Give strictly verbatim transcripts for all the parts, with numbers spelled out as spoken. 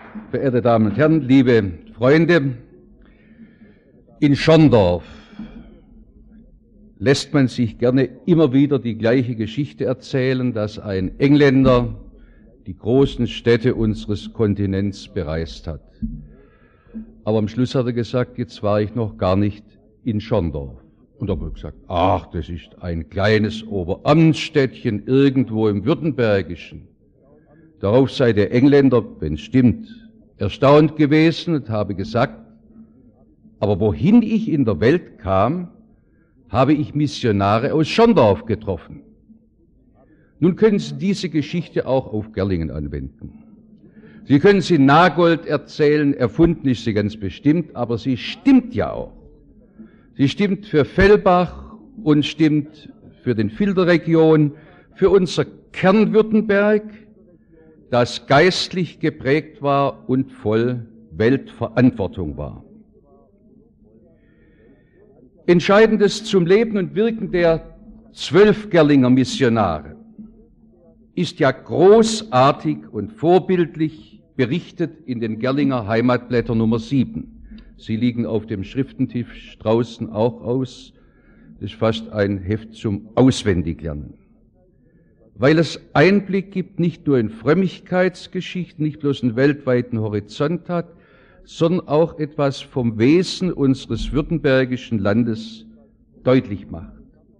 Verehrte Damen und Herren, liebe Freunde, in Schorndorf lässt man sich gerne immer wieder die gleiche Geschichte erzählen, dass ein Engländer die großen Städte unseres Kontinents bereist hat. Aber am Schluss hat er gesagt, jetzt war ich noch gar nicht in Schorndorf. Und da habe ich gesagt, ach, das ist ein kleines Oberamtsstädtchen irgendwo im Württembergischen. Darauf sei der Engländer, wenn es stimmt, erstaunt gewesen und habe gesagt, aber wohin ich in der Welt kam, habe ich Missionare aus Schorndorf getroffen. Nun können Sie diese Geschichte auch auf Gerlingen anwenden. Sie können sie Nagold erzählen, erfunden ist sie ganz bestimmt, aber sie stimmt ja auch. Sie stimmt für Fellbach und stimmt für den Filderregion, für unser Kernwürttemberg, das geistlich geprägt war und voll Weltverantwortung war. Entscheidendes zum Leben und Wirken der zwölf Gerlinger Missionare ist ja großartig und vorbildlich berichtet in den Gerlinger Heimatblätter Nummer sieben. Sie liegen auf dem Schriftentisch draußen auch aus. Das ist fast ein Heft zum Auswendiglernen. Weil es Einblick gibt, nicht nur in Frömmigkeitsgeschichten, nicht bloß einen weltweiten Horizont hat, sondern auch etwas vom Wesen unseres württembergischen Landes deutlich macht.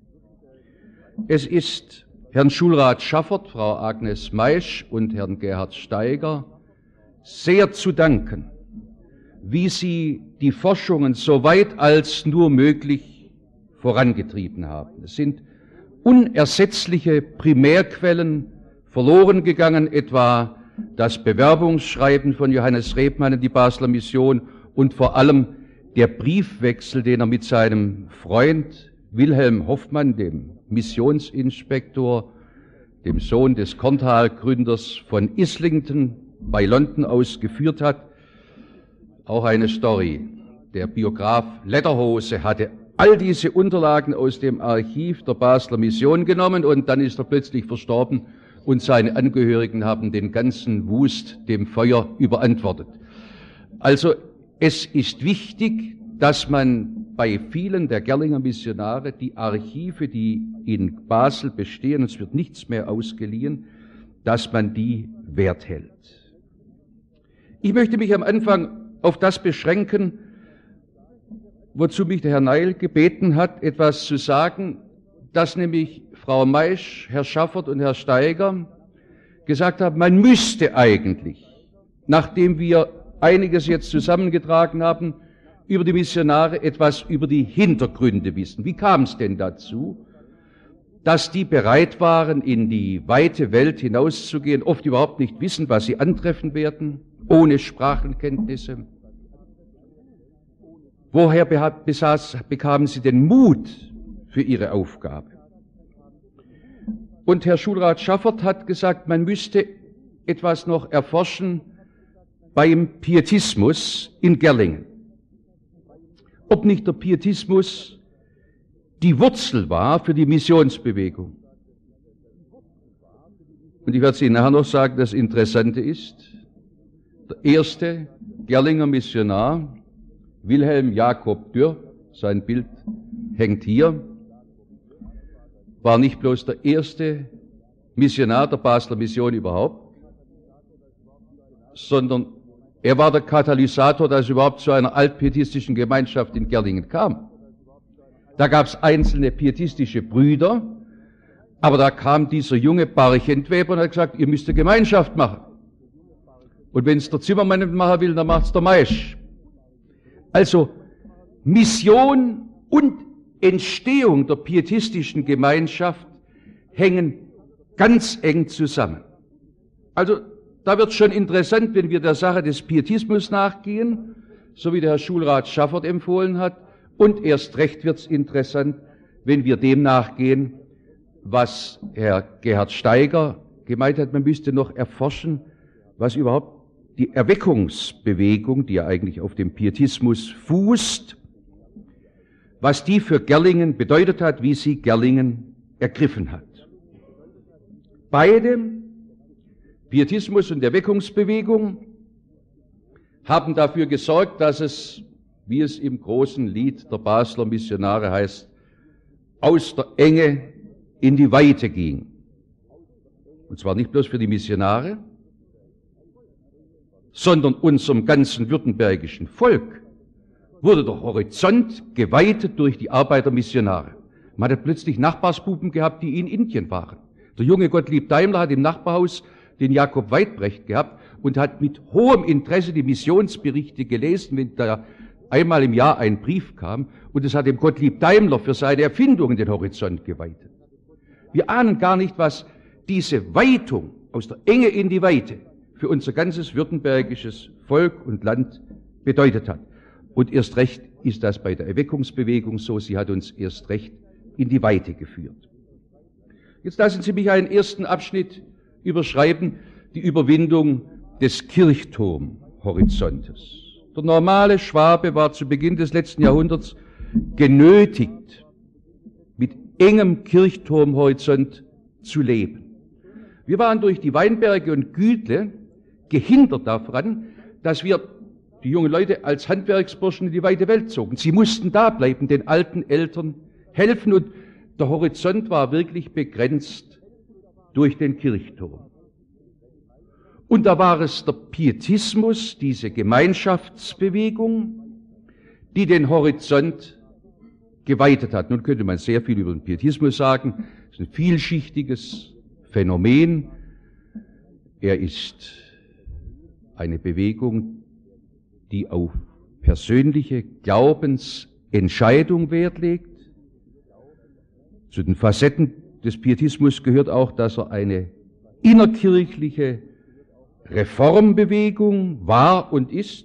Es ist Herrn Schulrat Schaffert, Frau Agnes Maisch und Herrn Gerhard Steiger sehr zu danken, wie sie die Forschungen so weit als nur möglich vorangetrieben haben. Es sind unersetzliche Primärquellen verloren gegangen, etwa das Bewerbungsschreiben von Johannes Rebmann in die Basler Mission und vor allem der Briefwechsel, den er mit seinem Freund Wilhelm Hoffmann, dem Missionsinspektor, dem Sohn des Korntal-Gründers von Islington bei London aus geführt hat. Auch eine Story. Der Biograf Lederhose hatte all diese Unterlagen aus dem Archiv der Basler Mission genommen und dann ist er plötzlich verstorben und seine Angehörigen haben den ganzen Wust dem Feuer überantwortet. Also es ist wichtig, dass man bei vielen der Gerlinger Missionare die Archive, die in Basel bestehen, es wird nichts mehr ausgeliehen, dass man die wert hält. Ich möchte mich am Anfang auf das beschränken, wozu mich der Herr Neil gebeten hat, etwas zu sagen, dass nämlich Frau Maisch, Herr Schaffert und Herr Steiger gesagt haben, man müsste eigentlich, nachdem wir einiges jetzt zusammengetragen haben, über die Missionare etwas über die Hintergründe wissen. Wie kam es denn dazu, dass die bereit waren, in die weite Welt hinauszugehen, oft überhaupt nicht wissen, was sie antreffen werden, ohne Sprachenkenntnisse? Woher besaß, bekamen sie den Mut für ihre Aufgabe? Und Herr Schulrat Schaffert hat gesagt, man müsste etwas noch erforschen beim Pietismus in Gerlingen. Ob nicht der Pietismus die Wurzel war für die Missionsbewegung. Und ich werde es Ihnen nachher noch sagen, das Interessante ist, der erste Gerlinger Missionar, Wilhelm Jakob Dürr, sein Bild hängt hier, war nicht bloß der erste Missionar der Basler Mission überhaupt, sondern er war der Katalysator, dass es überhaupt zu einer altpietistischen Gemeinschaft in Gerlingen kam. Da gab es einzelne pietistische Brüder, aber da kam dieser junge Barchentweber und hat gesagt, ihr müsst eine Gemeinschaft machen. Und wenn es der Zimmermann nicht machen will, dann macht es der Maisch. Also Mission und Entstehung der pietistischen Gemeinschaft hängen ganz eng zusammen. Also da wird es schon interessant, wenn wir der Sache des Pietismus nachgehen, so wie der Herr Schulrat Schaffert empfohlen hat, und erst recht wird es interessant, wenn wir dem nachgehen, was Herr Gerhard Steiger gemeint hat, man müsste noch erforschen, was überhaupt die Erweckungsbewegung, die ja eigentlich auf dem Pietismus fußt, was die für Gerlingen bedeutet hat, wie sie Gerlingen ergriffen hat. Beide, Pietismus und Erweckungsbewegung, haben dafür gesorgt, dass es, wie es im großen Lied der Basler Missionare heißt, aus der Enge in die Weite ging. Und zwar nicht bloß für die Missionare, sondern unserem ganzen württembergischen Volk wurde der Horizont geweitet durch die Arbeit der Missionare. Man hat plötzlich Nachbarsbuben gehabt, die in Indien waren. Der junge Gottlieb Daimler hat im Nachbarhaus den Jakob Weidbrecht gehabt und hat mit hohem Interesse die Missionsberichte gelesen, wenn da einmal im Jahr ein Brief kam, und es hat dem Gottlieb Daimler für seine Erfindungen den Horizont geweitet. Wir ahnen gar nicht, was diese Weitung aus der Enge in die Weite für unser ganzes württembergisches Volk und Land bedeutet hat. Und erst recht ist das bei der Erweckungsbewegung so, sie hat uns erst recht in die Weite geführt. Jetzt lassen Sie mich einen ersten Abschnitt überschreiben, die Überwindung des Kirchturmhorizontes. Der normale Schwabe war zu Beginn des letzten Jahrhunderts genötigt, mit engem Kirchturmhorizont zu leben. Wir waren durch die Weinberge und Gütle gehindert daran, dass wir die jungen Leute als Handwerksburschen in die weite Welt zogen. Sie mussten da bleiben, den alten Eltern helfen, und der Horizont war wirklich begrenzt durch den Kirchturm. Und da war es der Pietismus, diese Gemeinschaftsbewegung, die den Horizont geweitet hat. Nun könnte man sehr viel über den Pietismus sagen. Es ist ein vielschichtiges Phänomen. Er ist eine Bewegung, die auf persönliche Glaubensentscheidung Wert legt. Zu den Facetten des Pietismus gehört auch, dass er eine innerkirchliche Reformbewegung war und ist.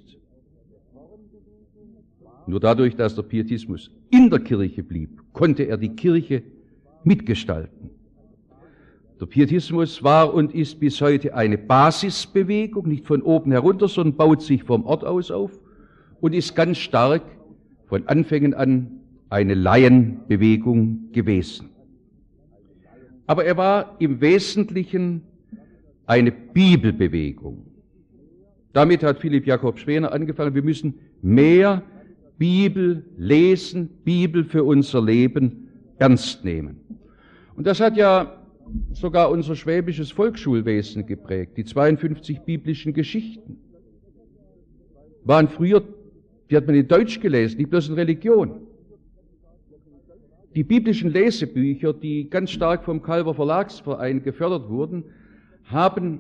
Nur dadurch, dass der Pietismus in der Kirche blieb, konnte er die Kirche mitgestalten. Der Pietismus war und ist bis heute eine Basisbewegung, nicht von oben herunter, sondern baut sich vom Ort aus auf und ist ganz stark von Anfängen an eine Laienbewegung gewesen. Aber er war im Wesentlichen eine Bibelbewegung. Damit hat Philipp Jakob Schwener angefangen. Wir müssen mehr Bibel lesen, Bibel für unser Leben ernst nehmen. Und das hat ja sogar unser schwäbisches Volksschulwesen geprägt. Die zweiundfünfzig biblischen Geschichten waren früher, die hat man in Deutsch gelesen, nicht bloß in Religion. Die biblischen Lesebücher, die ganz stark vom Calver Verlagsverein gefördert wurden, haben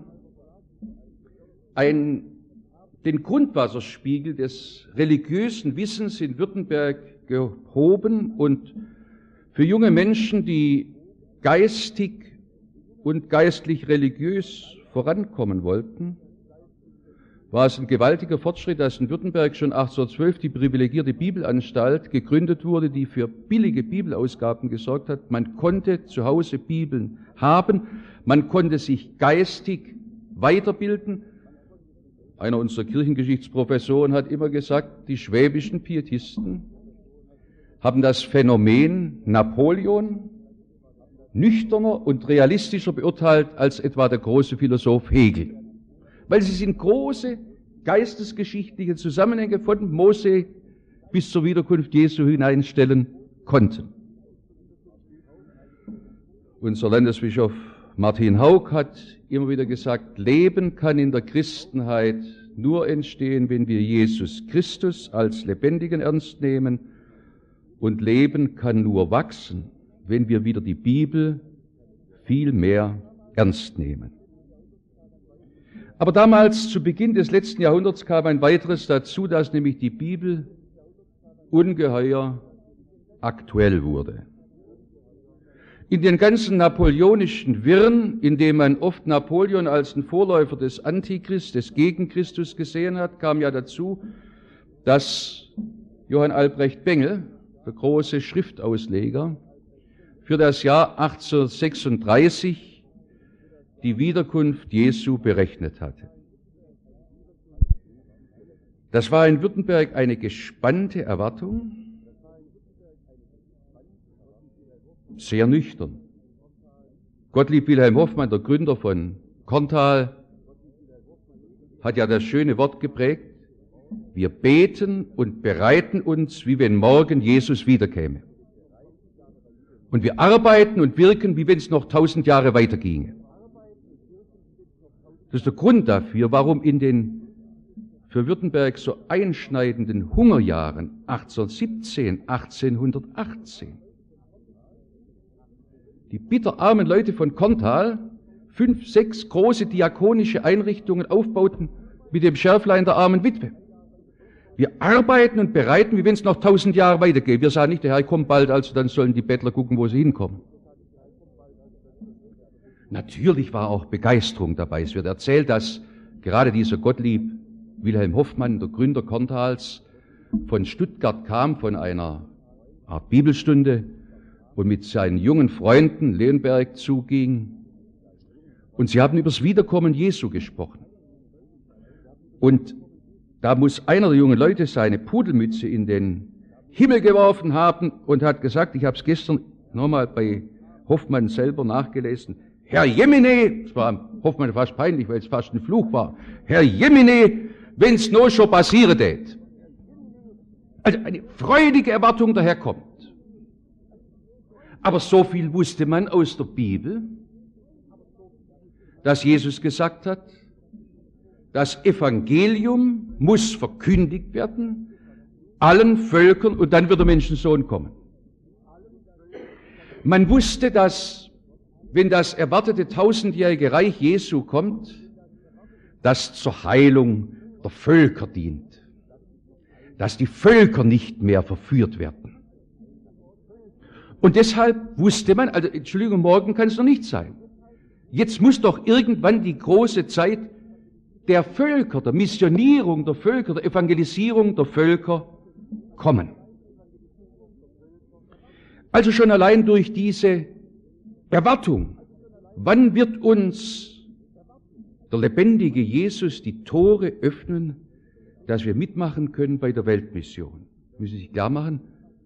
ein, den Grundwasserspiegel des religiösen Wissens in Württemberg gehoben, und für junge Menschen, die geistig und geistlich religiös vorankommen wollten, war es ein gewaltiger Fortschritt, dass in Württemberg schon achtzehnhundertzwölf die privilegierte Bibelanstalt gegründet wurde, die für billige Bibelausgaben gesorgt hat. Man konnte zu Hause Bibeln haben, man konnte sich geistig weiterbilden. Einer unserer Kirchengeschichtsprofessoren hat immer gesagt, die schwäbischen Pietisten haben das Phänomen Napoleon nüchterner und realistischer beurteilt als etwa der große Philosoph Hegel. Weil sie sind große geistesgeschichtliche Zusammenhänge von Mose bis zur Wiederkunft Jesu hineinstellen konnten. Unser Landesbischof Martin Haug hat immer wieder gesagt, Leben kann in der Christenheit nur entstehen, wenn wir Jesus Christus als Lebendigen ernst nehmen, und Leben kann nur wachsen, wenn wir wieder die Bibel viel mehr ernst nehmen. Aber damals, zu Beginn des letzten Jahrhunderts, kam ein weiteres dazu, dass nämlich die Bibel ungeheuer aktuell wurde. In den ganzen napoleonischen Wirren, in dem man oft Napoleon als den Vorläufer des Antichrist, des Gegenchristus gesehen hat, kam ja dazu, dass Johann Albrecht Bengel, der große Schriftausleger, für das Jahr achtzehnhundertsechsunddreißig die Wiederkunft Jesu berechnet hatte. Das war in Württemberg eine gespannte Erwartung, sehr nüchtern. Gottlieb Wilhelm Hoffmann, der Gründer von Korntal, hat ja das schöne Wort geprägt, Wir beten und bereiten uns, wie wenn morgen Jesus wiederkäme. Und wir arbeiten und wirken, wie wenn es noch tausend Jahre weiterginge. Das ist der Grund dafür, warum in den für Württemberg so einschneidenden Hungerjahren achtzehnhundertsiebzehn, achtzehnhundertachtzehn die bitterarmen Leute von Korntal fünf, sechs große diakonische Einrichtungen aufbauten mit dem Schärflein der armen Witwe. Wir arbeiten und bereiten, wie wenn es noch tausend Jahre weitergeht. Wir sagen nicht, der Herr kommt bald, also dann sollen die Bettler gucken, wo sie hinkommen. Natürlich war auch Begeisterung dabei. Es wird erzählt, dass gerade dieser Gottlieb Wilhelm Hoffmann, der Gründer Korntals, von Stuttgart kam, von einer Art Bibelstunde und mit seinen jungen Freunden Leonberg zuging. Und sie haben über das Wiederkommen Jesu gesprochen. Und da muss einer der jungen Leute seine Pudelmütze in den Himmel geworfen haben und hat gesagt, ich habe es gestern nochmal bei Hoffmann selber nachgelesen, Herr Jemine, es war Hoffmann fast peinlich, weil es fast ein Fluch war, Herr Jemine, wenn's nur schon passieren tät. Also eine freudige Erwartung daherkommt. Aber so viel wusste man aus der Bibel, dass Jesus gesagt hat, das Evangelium muss verkündigt werden, allen Völkern, und dann wird der Menschensohn kommen. Man wusste, dass, wenn das erwartete tausendjährige Reich Jesu kommt, das zur Heilung der Völker dient, dass die Völker nicht mehr verführt werden. Und deshalb wusste man, also Entschuldigung, morgen kann es noch nicht sein. Jetzt muss doch irgendwann die große Zeit der Völker, der Missionierung der Völker, der Evangelisierung der Völker kommen. Also schon allein durch diese Erwartung, wann wird uns der lebendige Jesus die Tore öffnen, dass wir mitmachen können bei der Weltmission. Müssen Sie sich klar machen,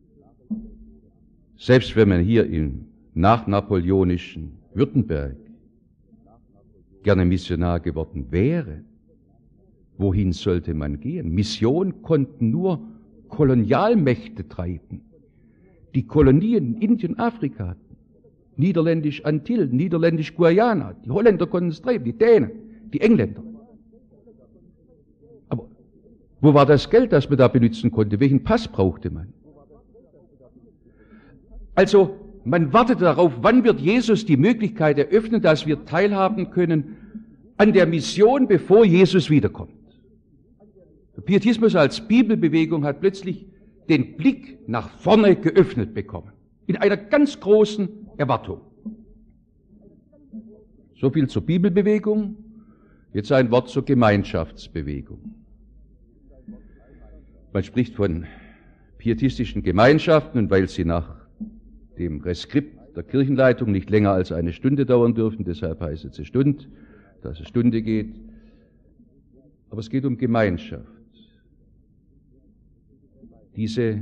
selbst wenn man hier im nachnapoleonischen Württemberg gerne Missionar geworden wäre, wohin sollte man gehen? Mission konnten nur Kolonialmächte treiben, die Kolonien in Indien, Afrika hatten, niederländisch Antillen, niederländisch Guayana, die Holländer konnten es treiben, die Dänen, die Engländer. Aber wo war das Geld, das man da benutzen konnte? Welchen Pass brauchte man? Also, man wartet darauf, wann wird Jesus die Möglichkeit eröffnen, dass wir teilhaben können an der Mission, bevor Jesus wiederkommt. Der Pietismus als Bibelbewegung hat plötzlich den Blick nach vorne geöffnet bekommen. In einer ganz großen Erwartung. So viel zur Bibelbewegung. Jetzt ein Wort zur Gemeinschaftsbewegung. Man spricht von pietistischen Gemeinschaften, und weil sie nach dem Reskript der Kirchenleitung nicht länger als eine Stunde dauern dürfen, deshalb heißt es eine Stunde, dass es eine Stunde geht. Aber es geht um Gemeinschaft. Diese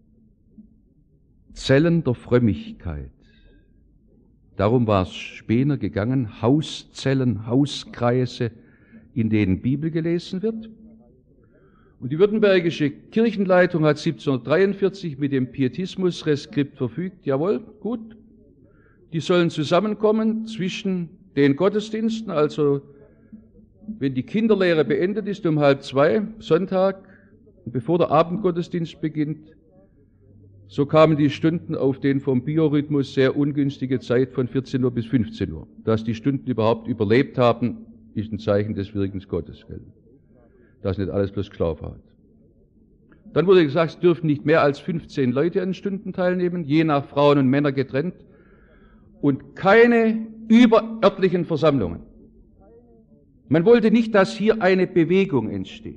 Zellen der Frömmigkeit. Darum war es Spener gegangen, Hauszellen, Hauskreise, in denen Bibel gelesen wird. Und die württembergische Kirchenleitung hat siebzehnhundertdreiundvierzig mit dem Pietismusreskript verfügt, jawohl, gut, die sollen zusammenkommen zwischen den Gottesdiensten, also wenn die Kinderlehre beendet ist um halb zwei, Sonntag, bevor der Abendgottesdienst beginnt, so kamen die Stunden auf den vom Biorhythmus sehr ungünstige Zeit von vierzehn Uhr bis fünfzehn Uhr. Dass die Stunden überhaupt überlebt haben, ist ein Zeichen des Wirkens Gottes. Dass nicht alles bloß geschlafen hat. Dann wurde gesagt, es dürfen nicht mehr als fünfzehn Leute an Stunden teilnehmen, je nach Frauen und Männer getrennt, und keine überörtlichen Versammlungen. Man wollte nicht, dass hier eine Bewegung entsteht.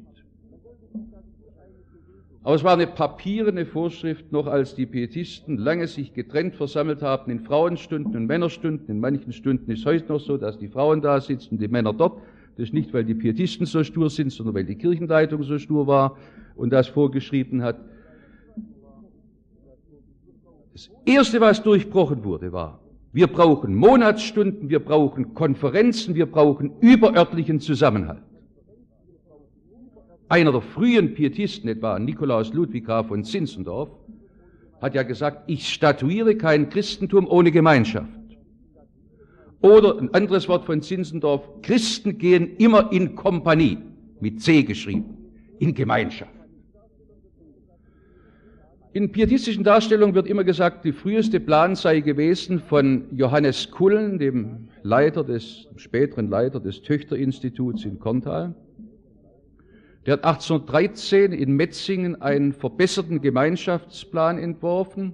Aber es war eine papierene Vorschrift, noch als die Pietisten lange sich getrennt versammelt haben in Frauenstunden und Männerstunden. In manchen Stunden ist es heute noch so, dass die Frauen da sitzen und die Männer dort. Das ist nicht, weil die Pietisten so stur sind, sondern weil die Kirchenleitung so stur war und das vorgeschrieben hat. Das Erste, was durchbrochen wurde, war, wir brauchen Monatsstunden, wir brauchen Konferenzen, wir brauchen überörtlichen Zusammenhalt. Einer der frühen Pietisten, etwa Nikolaus Ludwig Graf von Zinzendorf, hat ja gesagt, ich statuiere kein Christentum ohne Gemeinschaft. Oder ein anderes Wort von Zinzendorf, Christen gehen immer in Kompanie, mit C geschrieben, in Gemeinschaft. In pietistischen Darstellungen wird immer gesagt, der früheste Plan sei gewesen von Johannes Kullen, dem Leiter des, späteren Leiter des Töchterinstituts in Korntal. Der hat achtzehnhundertdreizehn in Metzingen einen verbesserten Gemeinschaftsplan entworfen,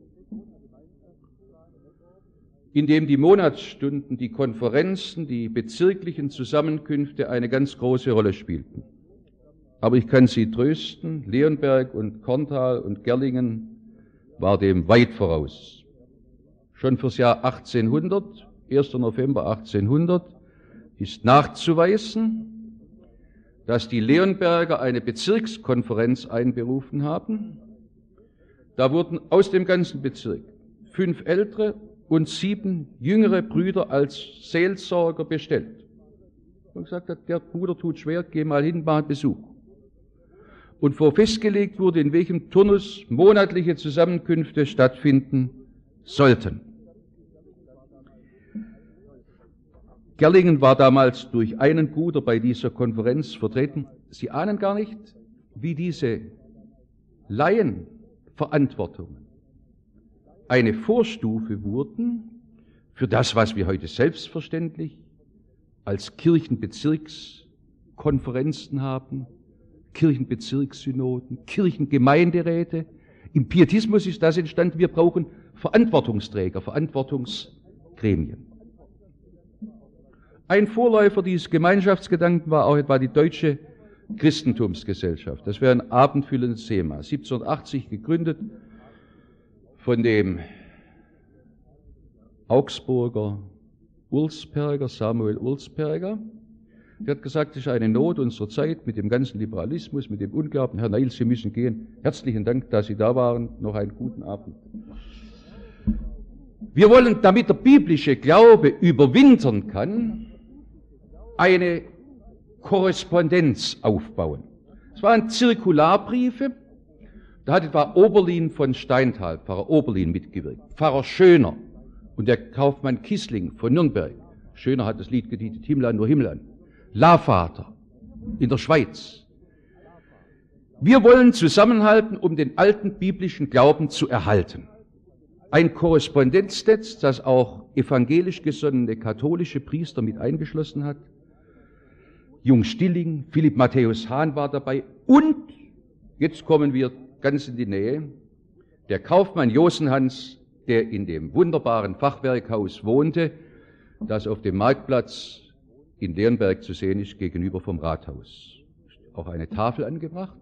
in dem die Monatsstunden, die Konferenzen, die bezirklichen Zusammenkünfte eine ganz große Rolle spielten. Aber ich kann Sie trösten, Leonberg und Korntal und Gerlingen war dem weit voraus. Schon fürs Jahr achtzehnhundert, erster November achtzehnhundert, ist nachzuweisen, dass die Leonberger eine Bezirkskonferenz einberufen haben. Da wurden aus dem ganzen Bezirk fünf ältere und sieben jüngere Brüder als Seelsorger bestellt. Und gesagt hat, der Bruder tut schwer, geh mal hin, mach einen Besuch. Und wo festgelegt wurde, in welchem Turnus monatliche Zusammenkünfte stattfinden sollten. Gerlingen war damals durch einen Bruder bei dieser Konferenz vertreten. Sie ahnen gar nicht, wie diese Laienverantwortungen eine Vorstufe wurden für das, was wir heute selbstverständlich als Kirchenbezirkskonferenzen haben, Kirchenbezirkssynoden, Kirchengemeinderäte. Im Pietismus ist das entstanden, wir brauchen Verantwortungsträger, Verantwortungsgremien. Ein Vorläufer dieses Gemeinschaftsgedanken war auch etwa die Deutsche Christentumsgesellschaft. Das wäre ein abendfüllendes Thema. siebzehnhundertachtzig gegründet von dem Augsburger Ulsperger, Samuel Ulsperger. Der hat gesagt, es ist eine Not unserer Zeit mit dem ganzen Liberalismus, mit dem Unglauben. Herr Neil, Sie müssen gehen. Herzlichen Dank, dass Sie da waren. Noch einen guten Abend. Wir wollen, damit der biblische Glaube überwintern kann, eine Korrespondenz aufbauen. Es waren Zirkularbriefe. Da hat etwa Oberlin von Steintal, Pfarrer Oberlin, mitgewirkt. Pfarrer Schöner und der Kaufmann Kissling von Nürnberg. Schöner hat das Lied getitelt, Himmel nur Himmel an. Lavater in der Schweiz. Wir wollen zusammenhalten, um den alten biblischen Glauben zu erhalten. Ein Korrespondenznetz, das auch evangelisch gesonnene katholische Priester mit eingeschlossen hat. Jung Stilling, Philipp Matthäus Hahn war dabei und, jetzt kommen wir ganz in die Nähe, der Kaufmann Josenhans, der in dem wunderbaren Fachwerkhaus wohnte, das auf dem Marktplatz in Leonberg zu sehen ist, gegenüber vom Rathaus. Auch eine Tafel angebracht.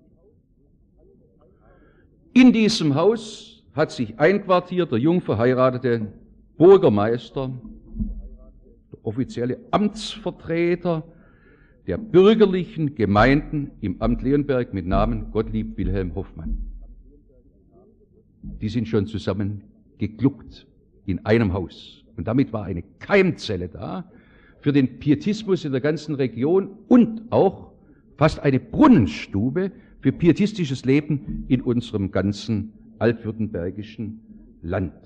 In diesem Haus hat sich einquartiert der jung verheiratete Bürgermeister, der offizielle Amtsvertreter der bürgerlichen Gemeinden im Amt Leonberg mit Namen Gottlieb Wilhelm Hoffmann. Die sind schon zusammen gegluckt in einem Haus. Und damit war eine Keimzelle da für den Pietismus in der ganzen Region und auch fast eine Brunnenstube für pietistisches Leben in unserem ganzen altwürttembergischen Land.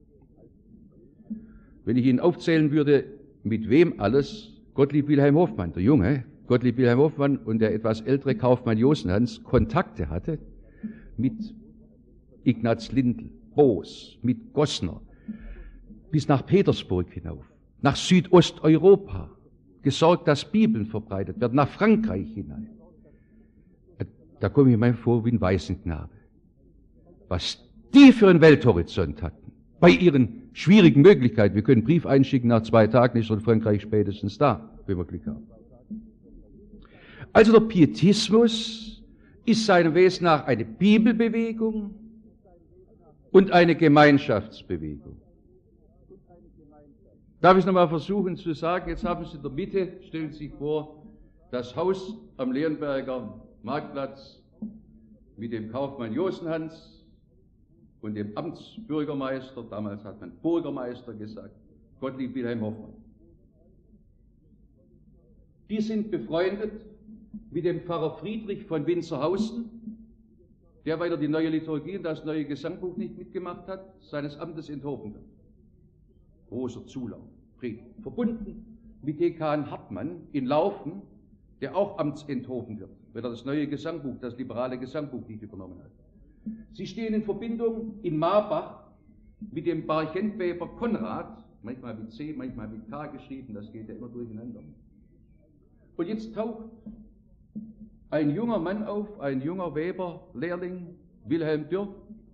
Wenn ich Ihnen aufzählen würde, mit wem alles Gottlieb Wilhelm Hoffmann, der Junge, Gottlieb Wilhelm Hoffmann und der etwas ältere Kaufmann Josenhans Kontakte hatte, mit Ignaz Lindl, Boos, mit Gossner, bis nach Petersburg hinauf, nach Südosteuropa, gesorgt, dass Bibeln verbreitet werden, nach Frankreich hinein. Da komme ich mir vor wie ein Waisenknabe. Was die für einen Welthorizont hatten, bei ihren schwierigen Möglichkeiten. Wir können einen Brief einschicken, nach zwei Tagen ist in Frankreich spätestens da, wenn wir Glück haben. Also der Pietismus ist seinem Wesen nach eine Bibelbewegung und eine Gemeinschaftsbewegung. Darf ich es nochmal versuchen zu sagen, jetzt haben Sie in der Mitte, stellen Sie sich vor, das Haus am Leonberger Marktplatz mit dem Kaufmann Josenhans und dem Amtsbürgermeister, damals hat man Bürgermeister gesagt, Gottlieb Wilhelm Hoffmann. Die sind befreundet mit dem Pfarrer Friedrich von Winzerhausen, der, weil er die neue Liturgie und das neue Gesangbuch nicht mitgemacht hat, seines Amtes enthoben wird. Großer Zulauf. Friedrich. Verbunden mit Dekan Hartmann in Laufen, der auch amtsenthoben wird, weil er das neue Gesangbuch, das liberale Gesangbuch nicht übernommen hat. Sie stehen in Verbindung in Marbach mit dem Barchentweber Konrad, manchmal mit C, manchmal mit K geschrieben, das geht ja immer durcheinander. Und jetzt taucht ein junger Mann auf, ein junger Weber, Lehrling, Wilhelm Dürr,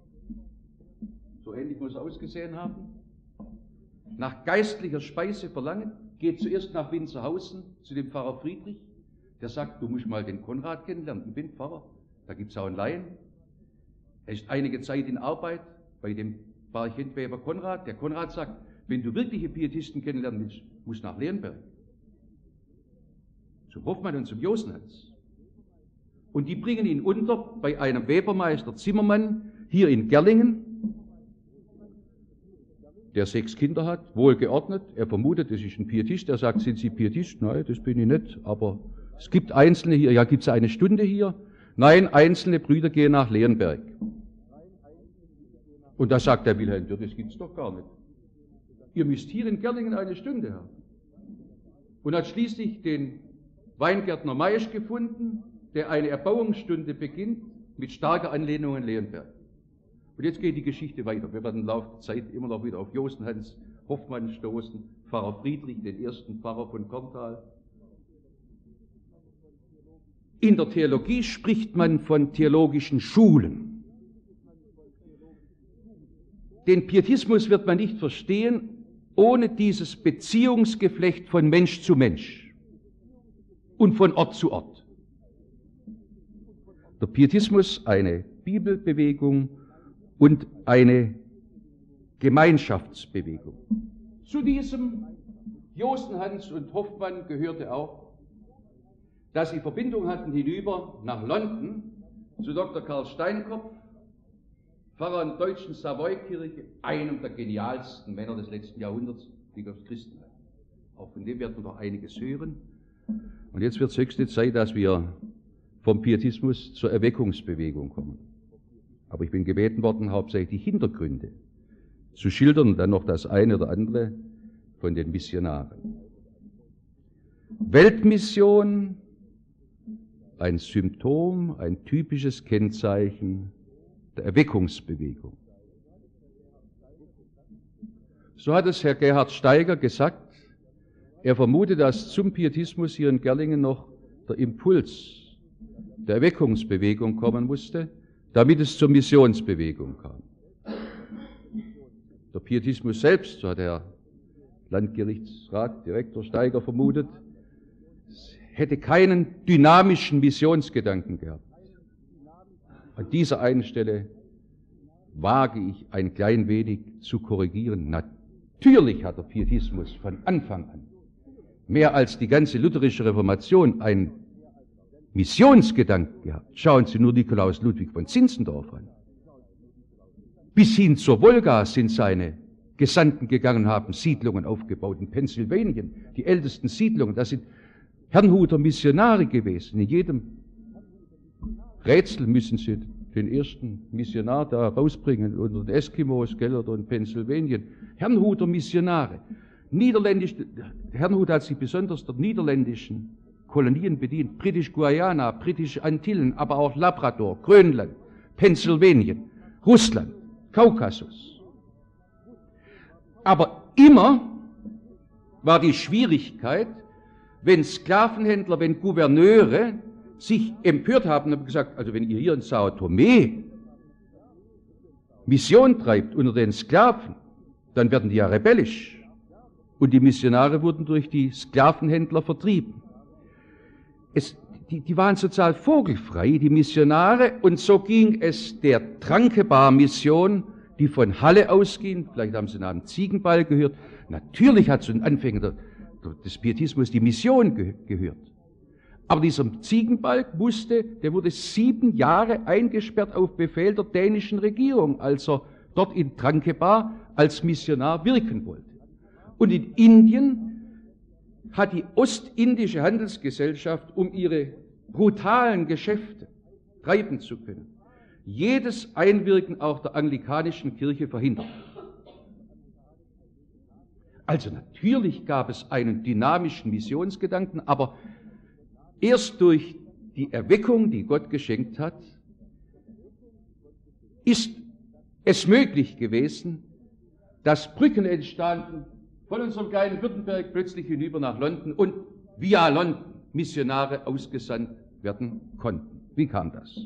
so ähnlich muss er ausgesehen haben, nach geistlicher Speise verlangen, geht zuerst nach Winzerhausen zu dem Pfarrer Friedrich, der sagt, du musst mal den Konrad kennenlernen, ich bin Pfarrer, da gibt es auch einen Laien. Er ist einige Zeit in Arbeit bei dem Barchentweber Konrad. Der Konrad sagt, wenn du wirkliche Pietisten kennenlernen willst, musst du nach Leonberg. Zum Hoffmann und zum Josenhans. Und die bringen ihn unter bei einem Webermeister Zimmermann hier in Gerlingen, der sechs Kinder hat, wohlgeordnet. Er vermutet, das ist ein Pietist. Er sagt, sind Sie Pietist? Nein, das bin ich nicht. Aber es gibt Einzelne hier. Ja, gibt es eine Stunde hier? Nein, einzelne Brüder gehen nach Leonberg. Und da sagt der Wilhelm, ja, das gibt es doch gar nicht. Ihr müsst hier in Gerlingen eine Stunde haben. Und hat schließlich den Weingärtner Maisch gefunden, der eine Erbauungsstunde beginnt mit starker Anlehnung an Leonberg. Und jetzt geht die Geschichte weiter. Wir werden im Laufe der Zeit immer noch wieder auf Josenhans Hoffmann stoßen, Pfarrer Friedrich, den ersten Pfarrer von Korntal. In der Theologie spricht man von theologischen Schulen. Den Pietismus wird man nicht verstehen ohne dieses Beziehungsgeflecht von Mensch zu Mensch und von Ort zu Ort. Der Pietismus eine Bibelbewegung und eine Gemeinschaftsbewegung. Zu diesem Josenhans und Hoffmann gehörte auch, dass sie Verbindung hatten hinüber nach London zu Doktor Karl Steinkopf, Pfarrer in der deutschen Savoy-Kirche, einem der genialsten Männer des letzten Jahrhunderts, die das Christentum. Auch von dem werden wir noch einiges hören. Und jetzt wird es höchste Zeit, dass wir vom Pietismus zur Erweckungsbewegung kommen. Aber ich bin gebeten worden, hauptsächlich die Hintergründe zu schildern und dann noch das eine oder andere von den Missionaren. Weltmission, ein Symptom, ein typisches Kennzeichen der Erweckungsbewegung. So hat es Herr Gerhard Steiger gesagt. Er vermutet, dass zum Pietismus hier in Gerlingen noch der Impuls der Erweckungsbewegung kommen musste, damit es zur Missionsbewegung kam. Der Pietismus selbst, so hat der Landgerichtsrat, Direktor Steiger vermutet, hätte keinen dynamischen Missionsgedanken gehabt. An dieser einen Stelle wage ich ein klein wenig zu korrigieren. Natürlich hat der Pietismus von Anfang an, mehr als die ganze lutherische Reformation, einen Missionsgedanken gehabt. Schauen Sie nur Nikolaus Ludwig von Zinzendorf an. Bis hin zur Wolga sind seine Gesandten gegangen, haben Siedlungen aufgebaut in Pennsylvanien. Die ältesten Siedlungen, das sind Herrnhuter Missionare gewesen. In jedem Rätsel müssen Sie den ersten Missionar da rausbringen, unter den Eskimos, gell, oder in Pennsylvanien. Herrnhuter Missionare. Niederländisch, Herrnhut hat sich besonders der niederländischen Kolonien bedient. Britisch-Guayana, britische Antillen, aber auch Labrador, Grönland, Pennsylvanien, Russland, Kaukasus. Aber immer war die Schwierigkeit, wenn Sklavenhändler, wenn Gouverneure sich empört haben und gesagt, also wenn ihr hier in Sao Tome Mission treibt unter den Sklaven, dann werden die ja rebellisch. Und die Missionare wurden durch die Sklavenhändler vertrieben. Es, die, die waren sozial vogelfrei, die Missionare, und so ging es der Trankebar-Mission, die von Halle ausging. Vielleicht haben Sie den Namen Ziegenball gehört. Natürlich hat zu den Anfängen des Pietismus die Mission ge gehört. Aber dieser Ziegenbalg musste, der wurde sieben Jahre eingesperrt auf Befehl der dänischen Regierung, als er dort in Trankebar als Missionar wirken wollte. Und in Indien hat die Ostindische Handelsgesellschaft, um ihre brutalen Geschäfte treiben zu können, jedes Einwirken auch der anglikanischen Kirche verhindert. Also natürlich gab es einen dynamischen Missionsgedanken, aber erst durch die Erweckung, die Gott geschenkt hat, ist es möglich gewesen, dass Brücken entstanden von unserem kleinen Württemberg plötzlich hinüber nach London und via London Missionare ausgesandt werden konnten. Wie kam das?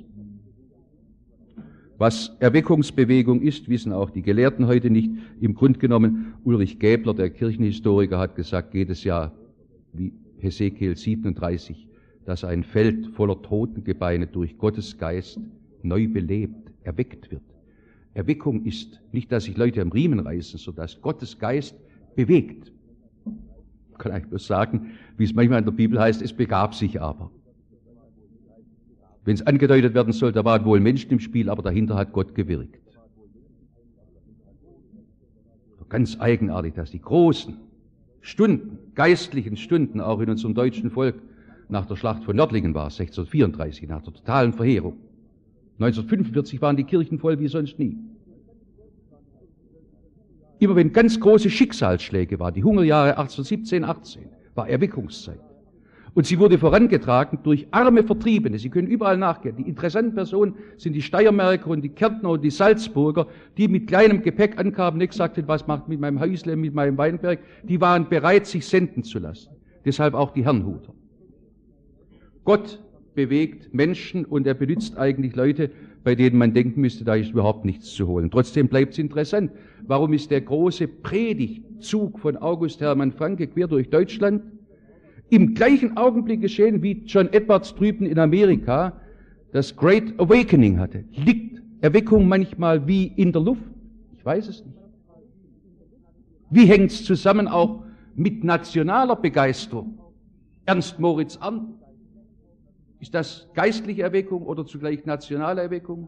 Was Erweckungsbewegung ist, wissen auch die Gelehrten heute nicht. Im Grunde genommen, Ulrich Gäbler, der Kirchenhistoriker, hat gesagt, geht es ja wie Hesekiel siebenunddreißig, dass ein Feld voller Totengebeine durch Gottes Geist neu belebt, erweckt wird. Erweckung ist nicht, dass sich Leute am Riemen reißen, sondern dass Gottes Geist bewegt. Ich kann eigentlich bloß sagen, wie es manchmal in der Bibel heißt, es begab sich aber. Wenn es angedeutet werden soll, da waren wohl Menschen im Spiel, aber dahinter hat Gott gewirkt. Ganz eigenartig, dass die großen Stunden, geistlichen Stunden, auch in unserem deutschen Volk, nach der Schlacht von Nördlingen war, sechzehnhundertvierunddreißig, nach der totalen Verheerung. neunzehnhundertfünfundvierzig waren die Kirchen voll wie sonst nie. Immer wenn ganz große Schicksalsschläge waren, die Hungerjahre achtzehnhundertsiebzehn, achtzehn, war Erweckungszeit. Und sie wurde vorangetragen durch arme Vertriebene. Sie können überall nachgehen. Die interessanten Personen sind die Steiermärker und die Kärntner und die Salzburger, die mit kleinem Gepäck ankamen, nicht sagten, was macht mit meinem Häusle, mit meinem Weinberg. Die waren bereit, sich senden zu lassen. Deshalb auch die Herrnhuter. Gott bewegt Menschen und er benutzt eigentlich Leute, bei denen man denken müsste, da ist überhaupt nichts zu holen. Trotzdem bleibt es interessant. Warum ist der große Predigtzug von August Hermann Francke quer durch Deutschland im gleichen Augenblick geschehen, wie John Edwards drüben in Amerika das Great Awakening hatte? Liegt Erweckung manchmal wie in der Luft? Ich weiß es nicht. Wie hängt es zusammen auch mit nationaler Begeisterung? Ernst Moritz Arndt. Ist das geistliche Erweckung oder zugleich nationale Erweckung?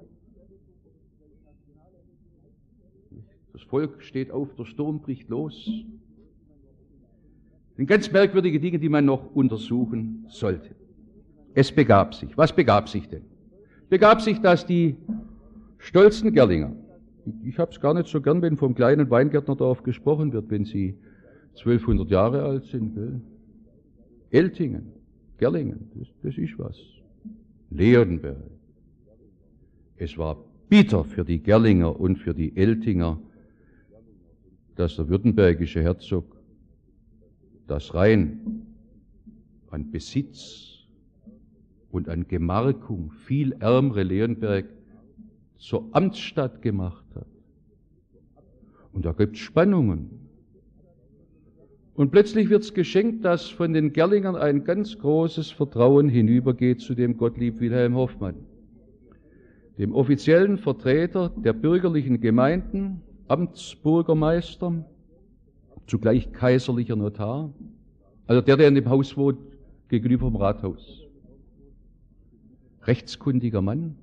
Das Volk steht auf, der Sturm bricht los. Das sind ganz merkwürdige Dinge, die man noch untersuchen sollte. Es begab sich. Was begab sich denn? Begab sich, dass die stolzen Gerlinger, ich habe es gar nicht so gern, wenn vom kleinen Weingärtnerdorf gesprochen wird, wenn sie zwölfhundert Jahre alt sind. Gell? Eltingen, Gerlingen, das, das ist was. Leonberg. Es war bitter für die Gerlinger und für die Eltinger, dass der württembergische Herzog das rein an Besitz und an Gemarkung viel ärmere Leonberg zur Amtsstadt gemacht hat. Und da gibt es Spannungen. Und plötzlich wird es geschenkt, dass von den Gerlingern ein ganz großes Vertrauen hinübergeht zu dem Gottlieb Wilhelm Hoffmann, dem offiziellen Vertreter der bürgerlichen Gemeinden, Amtsbürgermeister, zugleich kaiserlicher Notar, also der, der in dem Haus wohnt, gegenüber dem Rathaus. Rechtskundiger Mann.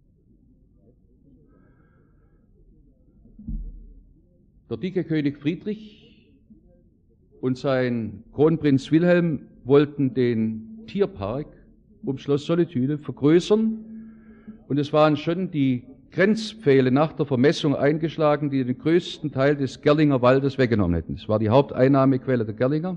Der dicke König Friedrich und sein Kronprinz Wilhelm wollten den Tierpark um Schloss Solitude vergrößern und es waren schon die Grenzpfähle nach der Vermessung eingeschlagen, die den größten Teil des Gerlinger Waldes weggenommen hätten. Das war die Haupteinnahmequelle der Gerlinger.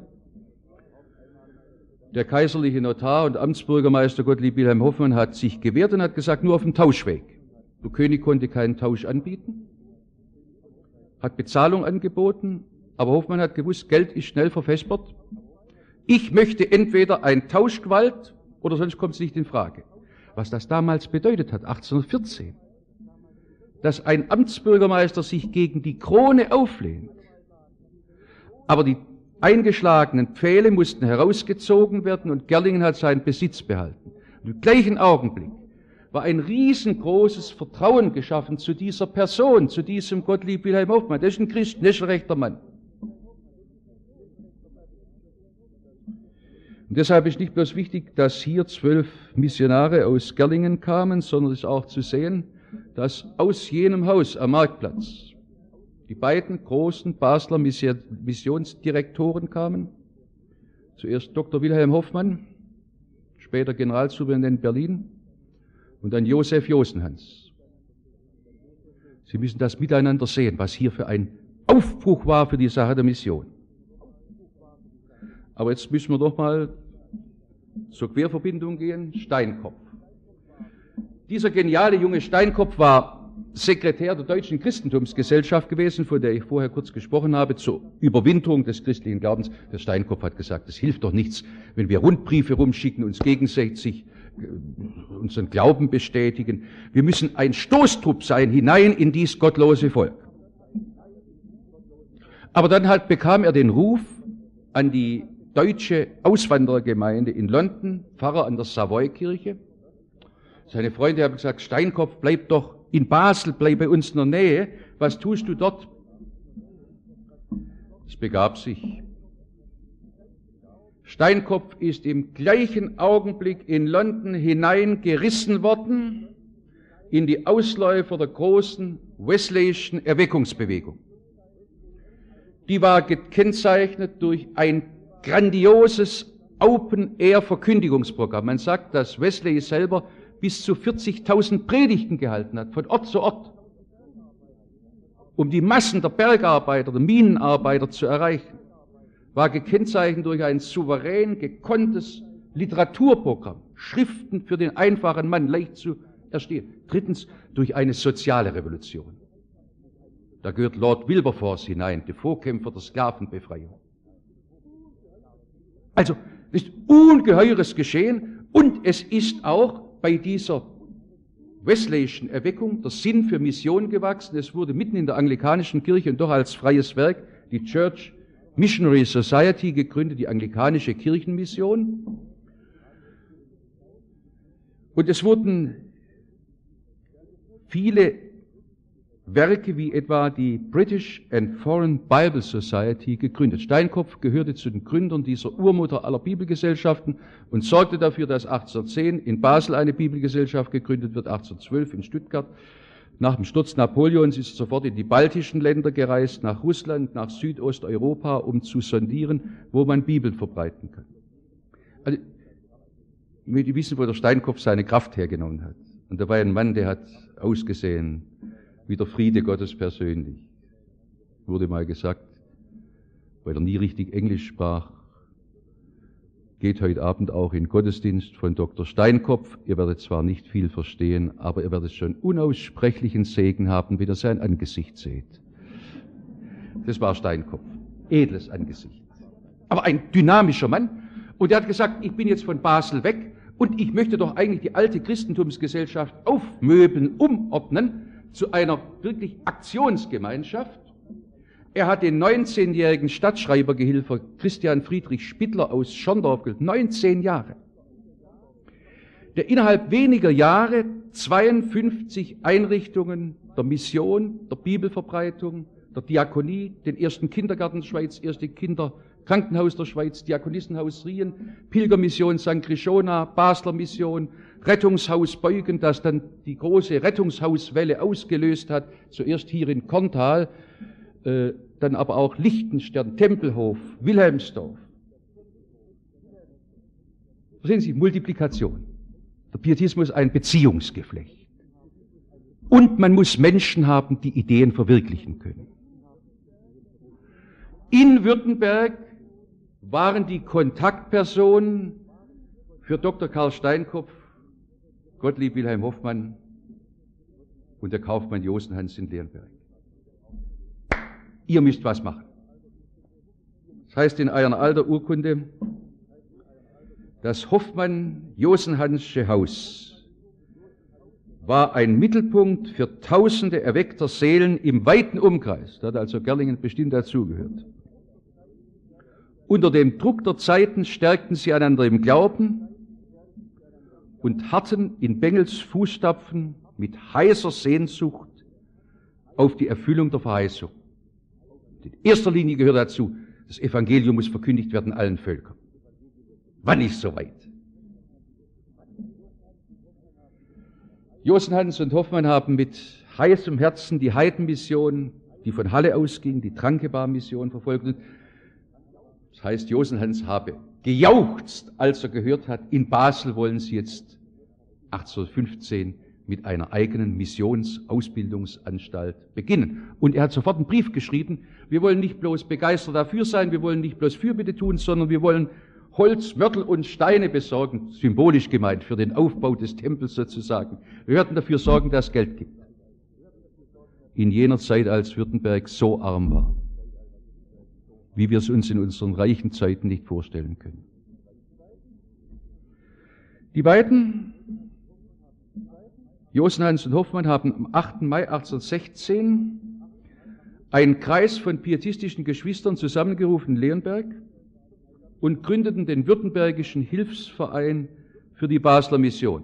Der kaiserliche Notar und Amtsbürgermeister Gottlieb Wilhelm Hoffmann hat sich gewehrt und hat gesagt, nur auf dem Tauschweg. Der König konnte keinen Tausch anbieten, hat Bezahlung angeboten, aber Hoffmann hat gewusst, Geld ist schnell verfespert. Ich möchte entweder ein Tauschgewalt oder sonst kommt es nicht in Frage. Was das damals bedeutet hat, achtzehnhundertvierzehn, dass ein Amtsbürgermeister sich gegen die Krone auflehnt. Aber die eingeschlagenen Pfähle mussten herausgezogen werden und Gerlingen hat seinen Besitz behalten. Und im gleichen Augenblick war ein riesengroßes Vertrauen geschaffen zu dieser Person, zu diesem Gottlieb Wilhelm Hoffmann. Das ist ein Christ, das ist ein rechter Mann. Und deshalb ist nicht bloß wichtig, dass hier zwölf Missionare aus Gerlingen kamen, sondern es ist auch zu sehen, dass aus jenem Haus am Marktplatz die beiden großen Basler Missionsdirektoren kamen. Zuerst Doktor Wilhelm Hoffmann, später Generalsuperintendent Berlin, und dann Josef Josenhans. Sie müssen das miteinander sehen, was hier für ein Aufbruch war für die Sache der Mission. Aber jetzt müssen wir doch mal zur Querverbindung gehen. Steinkopf. Dieser geniale junge Steinkopf war Sekretär der Deutschen Christentumsgesellschaft gewesen, von der ich vorher kurz gesprochen habe, zur Überwinterung des christlichen Glaubens. Der Steinkopf hat gesagt, es hilft doch nichts, wenn wir Rundbriefe rumschicken, uns gegenseitig unseren Glauben bestätigen. Wir müssen ein Stoßtrupp sein hinein in dies gottlose Volk. Aber dann halt bekam er den Ruf an die deutsche Auswanderergemeinde in London, Pfarrer an der Savoy-Kirche. Seine Freunde haben gesagt, Steinkopf, bleib doch in Basel, bleib bei uns in der Nähe. Was tust du dort? Es begab sich. Steinkopf ist im gleichen Augenblick in London hineingerissen worden in die Ausläufer der großen Wesleyischen Erweckungsbewegung. Die war gekennzeichnet durch ein grandioses Open-Air-Verkündigungsprogramm. Man sagt, dass Wesley selber bis zu vierzigtausend Predigten gehalten hat, von Ort zu Ort, um die Massen der Bergarbeiter, der Minenarbeiter zu erreichen. War gekennzeichnet durch ein souverän gekonntes Literaturprogramm, Schriften für den einfachen Mann leicht zu erstehen. Drittens, durch eine soziale Revolution. Da gehört Lord Wilberforce hinein, der Vorkämpfer der Sklavenbefreiung. Also, es ist ungeheures geschehen, und es ist auch bei dieser Wesleyischen Erweckung der Sinn für Mission gewachsen. Es wurde mitten in der anglikanischen Kirche und doch als freies Werk die Church Missionary Society gegründet, die anglikanische Kirchenmission. Und es wurden viele Werke wie etwa die British and Foreign Bible Society gegründet. Steinkopf gehörte zu den Gründern dieser Urmutter aller Bibelgesellschaften und sorgte dafür, dass achtzehnhundertzehn in Basel eine Bibelgesellschaft gegründet wird, achtzehnhundertzwölf in Stuttgart. Nach dem Sturz Napoleons ist er sofort in die baltischen Länder gereist, nach Russland, nach Südosteuropa, um zu sondieren, wo man Bibeln verbreiten kann. Also, ich möchte wissen, wo der Steinkopf seine Kraft hergenommen hat. Und da war ein Mann, der hat ausgesehen wie der Friede Gottes persönlich. Wurde mal gesagt, weil er nie richtig Englisch sprach, geht heute Abend auch in Gottesdienst von Doktor Steinkopf. Ihr werdet zwar nicht viel verstehen, aber ihr werdet schon unaussprechlichen Segen haben, wenn ihr sein Angesicht seht. Das war Steinkopf. Edles Angesicht. Aber ein dynamischer Mann. Und er hat gesagt, ich bin jetzt von Basel weg und ich möchte doch eigentlich die alte Christentumsgesellschaft aufmöbeln, umordnen zu einer wirklich Aktionsgemeinschaft. Er hat den neunzehnjährigen Stadtschreibergehilfe Christian Friedrich Spittler aus Schorndorf geholt, neunzehn Jahre, der innerhalb weniger Jahre zweiundfünfzig Einrichtungen der Mission, der Bibelverbreitung, der Diakonie, den ersten Kindergarten der Schweiz, erste Kinderkrankenhaus der Schweiz, Diakonissenhaus Rien, Pilgermission Sankt Krishona, Basler Mission, Rettungshaus Beugen, das dann die große Rettungshauswelle ausgelöst hat, zuerst hier in Korntal, äh, dann aber auch Lichtenstern, Tempelhof, Wilhelmsdorf. Sehen Sie, Multiplikation. Der Pietismus ein Beziehungsgeflecht. Und man muss Menschen haben, die Ideen verwirklichen können. In Württemberg waren die Kontaktpersonen für Doktor Karl Steinkopf Gottlieb Wilhelm Hoffmann und der Kaufmann Josenhans in Leonberg. Ihr müsst was machen. Das heißt in einer alter Urkunde, das Hoffmann-Josenhansche Haus war ein Mittelpunkt für tausende erweckter Seelen im weiten Umkreis. Da hat also Gerlingen bestimmt dazugehört. Unter dem Druck der Zeiten stärkten sie einander im Glauben und harrten in Bengels Fußstapfen mit heißer Sehnsucht auf die Erfüllung der Verheißung. In erster Linie gehört dazu, das Evangelium muss verkündigt werden allen Völkern. Wann ist soweit? Josenhans und Hoffmann haben mit heißem Herzen die Heidenmission, die von Halle ausging, die Trankebar-Mission verfolgt. Das heißt, Josenhans habe gejauchzt, als er gehört hat, in Basel wollen sie jetzt achtzehnhundertfünfzehn mit einer eigenen Missionsausbildungsanstalt beginnen. Und er hat sofort einen Brief geschrieben, wir wollen nicht bloß begeistert dafür sein, wir wollen nicht bloß Fürbitte tun, sondern wir wollen Holz, Mörtel und Steine besorgen, symbolisch gemeint, für den Aufbau des Tempels sozusagen. Wir werden dafür sorgen, dass es Geld gibt. In jener Zeit, als Württemberg so arm war, wie wir es uns in unseren reichen Zeiten nicht vorstellen können. Die beiden, Josenhans und Hoffmann, haben am achten Mai achtzehnhundertsechzehn einen Kreis von pietistischen Geschwistern zusammengerufen in Leonberg und gründeten den Württembergischen Hilfsverein für die Basler Mission.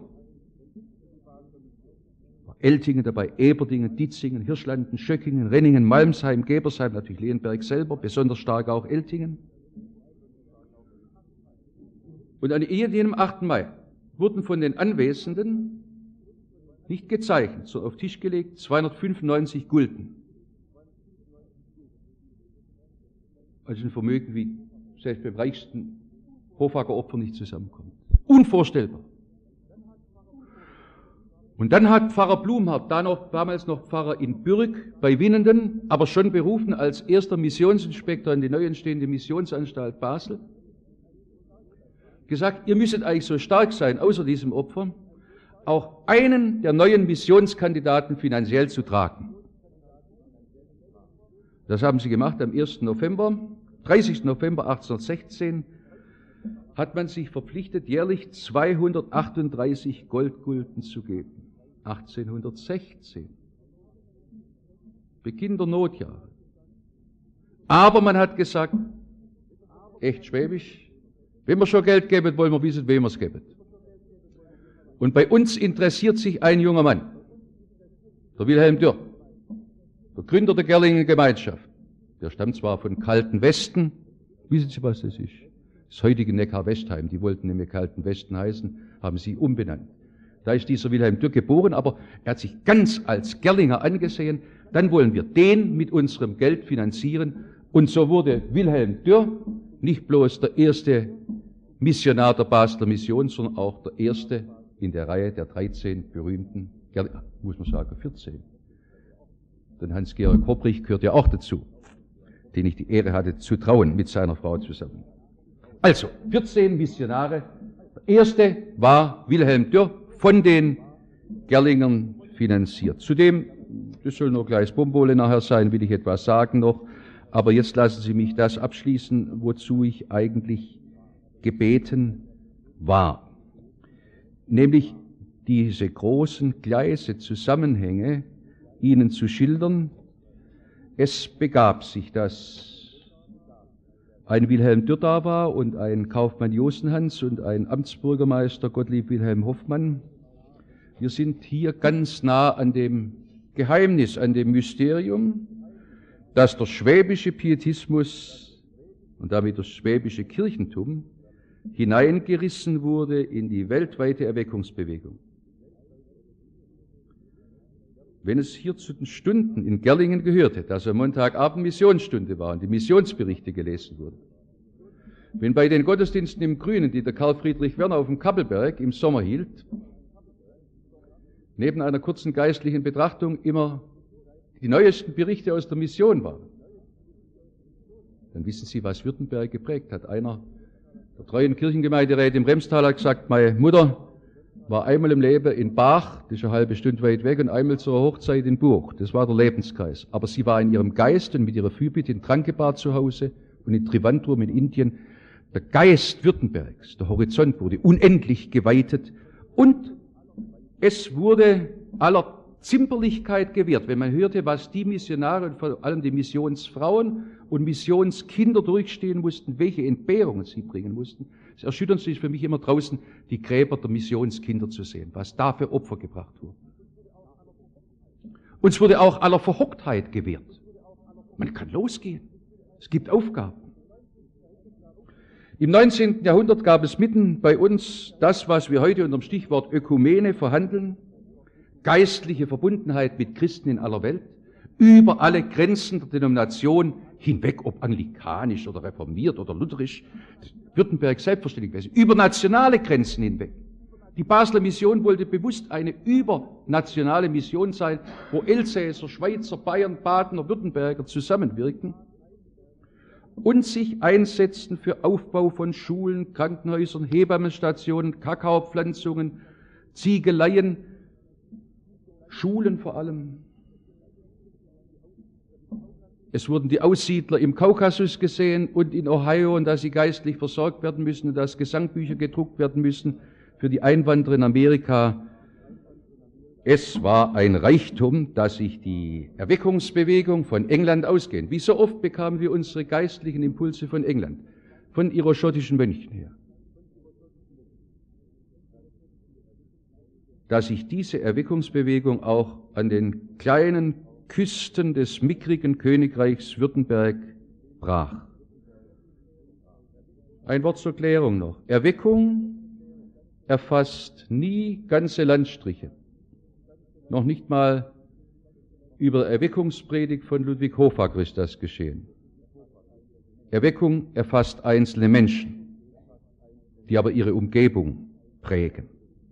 Eltingen dabei, Eberdingen, Ditzingen, Hirschlanden, Schöckingen, Renningen, Malmsheim, Gebersheim, natürlich Leonberg selber, besonders stark auch Eltingen. Und an jenem achten Mai wurden von den Anwesenden nicht gezeichnet, sondern auf den Tisch gelegt zweihundertfünfundneunzig Gulden. Also ein Vermögen, wie selbst beim reichsten Hofhackeropfer nicht zusammenkommt. Unvorstellbar. Und dann hat Pfarrer Blumhardt, da noch, damals noch Pfarrer in Bürg bei Winnenden, aber schon berufen als erster Missionsinspektor in die neu entstehende Missionsanstalt Basel, gesagt, ihr müsstet eigentlich so stark sein, außer diesem Opfer, auch einen der neuen Missionskandidaten finanziell zu tragen. Das haben sie gemacht am ersten November, dreißigsten November achtzehnhundertsechzehn, hat man sich verpflichtet, jährlich zweihundertachtunddreißig Goldgulden zu geben. achtzehnhundertsechzehn. Beginn der Notjahre. Aber man hat gesagt, echt schwäbisch, wenn wir schon Geld geben, wollen wir wissen, wem wir es geben. Und bei uns interessiert sich ein junger Mann, der Wilhelm Dürr, der Gründer der Gerlinger Gemeinschaft. Der stammt zwar von Kalten Westen, wissen Sie, was das ist? Das heutige Neckar-Westheim, die wollten nämlich Kalten Westen heißen, haben sie umbenannt. Da ist dieser Wilhelm Dürr geboren, aber er hat sich ganz als Gerlinger angesehen. Dann wollen wir den mit unserem Geld finanzieren. Und so wurde Wilhelm Dürr nicht bloß der erste Missionar der Basler Mission, sondern auch der erste in der Reihe der dreizehn berühmten, Gerlinger, muss man sagen vierzehn. Denn Hans-Georg Hopprich gehört ja auch dazu, den ich die Ehre hatte zu trauen mit seiner Frau zusammen. Also, vierzehn Missionare. Der erste war Wilhelm Dürr, von den Gerlingern finanziert. Zudem, das soll nur gleich Bombole nachher sein, will ich etwas sagen noch, aber jetzt lassen Sie mich das abschließen, wozu ich eigentlich gebeten war. Nämlich diese großen Gleise, Zusammenhänge Ihnen zu schildern. Es begab sich, dass ein Wilhelm Dürr da war und ein Kaufmann Josenhans und ein Amtsbürgermeister Gottlieb Wilhelm Hoffmann. Wir sind hier ganz nah an dem Geheimnis, an dem Mysterium, dass der schwäbische Pietismus und damit das schwäbische Kirchentum hineingerissen wurde in die weltweite Erweckungsbewegung. Wenn es hier zu den Stunden in Gerlingen gehörte, dass am Montagabend Missionsstunde war und die Missionsberichte gelesen wurden, wenn bei den Gottesdiensten im Grünen, die der Karl Friedrich Werner auf dem Kappelberg im Sommer hielt, neben einer kurzen geistlichen Betrachtung immer die neuesten Berichte aus der Mission waren, dann wissen Sie, was Württemberg geprägt hat. Einer der treuen Kirchengemeinderäte im Remstal hat gesagt, meine Mutter war einmal im Leben in Bach, das ist eine halbe Stunde weit weg, und einmal zur Hochzeit in Buch. Das war der Lebenskreis. Aber sie war in ihrem Geist und mit ihrer Fürbitte in Trankebar zu Hause und in Trivandrum in Indien. Der Geist Württembergs, der Horizont wurde unendlich geweitet und es wurde aller Zimperlichkeit gewährt, wenn man hörte, was die Missionare und vor allem die Missionsfrauen und Missionskinder durchstehen mussten, welche Entbehrungen sie bringen mussten. Es erschüttert sich für mich immer draußen, die Gräber der Missionskinder zu sehen, was da für Opfer gebracht wurden. Uns wurde auch aller Verhocktheit gewährt. Man kann losgehen. Es gibt Aufgaben. Im neunzehnten Jahrhundert gab es mitten bei uns das, was wir heute unter dem Stichwort Ökumene verhandeln, geistliche Verbundenheit mit Christen in aller Welt, über alle Grenzen der Denomination hinweg, ob anglikanisch oder reformiert oder lutherisch, Württemberg selbstverständlich gewesen, über nationale Grenzen hinweg. Die Basler Mission wollte bewusst eine übernationale Mission sein, wo Elsässer, Schweizer, Bayern, Badener, Württemberger zusammenwirken und sich einsetzten für Aufbau von Schulen, Krankenhäusern, Hebammenstationen, Kakaopflanzungen, Ziegeleien, Schulen vor allem. Es wurden die Aussiedler im Kaukasus gesehen und in Ohio, und dass sie geistlich versorgt werden müssen und dass Gesangbücher gedruckt werden müssen für die Einwanderer in Amerika. Es war ein Reichtum, dass sich die Erweckungsbewegung von England ausgehend, wie so oft bekamen wir unsere geistlichen Impulse von England, von ihrer schottischen Mönchen her, dass sich diese Erweckungsbewegung auch an den kleinen Küsten des mickrigen Königreichs Württemberg brach. Ein Wort zur Klärung noch. Erweckung erfasst nie ganze Landstriche. Noch nicht mal über Erweckungspredigt von Ludwig Hofacker ist das geschehen. Erweckung erfasst einzelne Menschen, die aber ihre Umgebung prägen.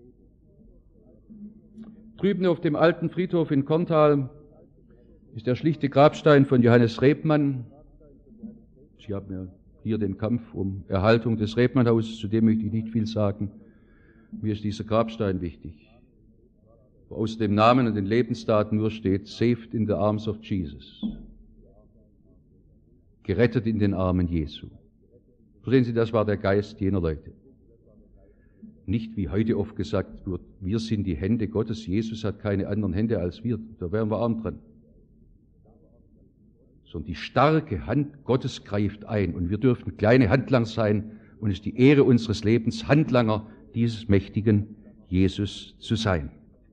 Drüben auf dem alten Friedhof in Korntal ist der schlichte Grabstein von Johannes Rebmann. Sie haben ja hier den Kampf um Erhaltung des Rebmannhauses, zu dem möchte ich nicht viel sagen. Mir ist dieser Grabstein wichtig, wo außer dem Namen und den Lebensdaten nur steht, saved in the arms of Jesus. Gerettet in den Armen Jesu. Verstehen Sie, das war der Geist jener Leute. Nicht wie heute oft gesagt wird, wir sind die Hände Gottes, Jesus hat keine anderen Hände als wir, da wären wir arm dran. Sondern die starke Hand Gottes greift ein und wir dürfen kleine Handlanger sein und es ist die Ehre unseres Lebens, Handlanger dieses mächtigen Jesus zu sein.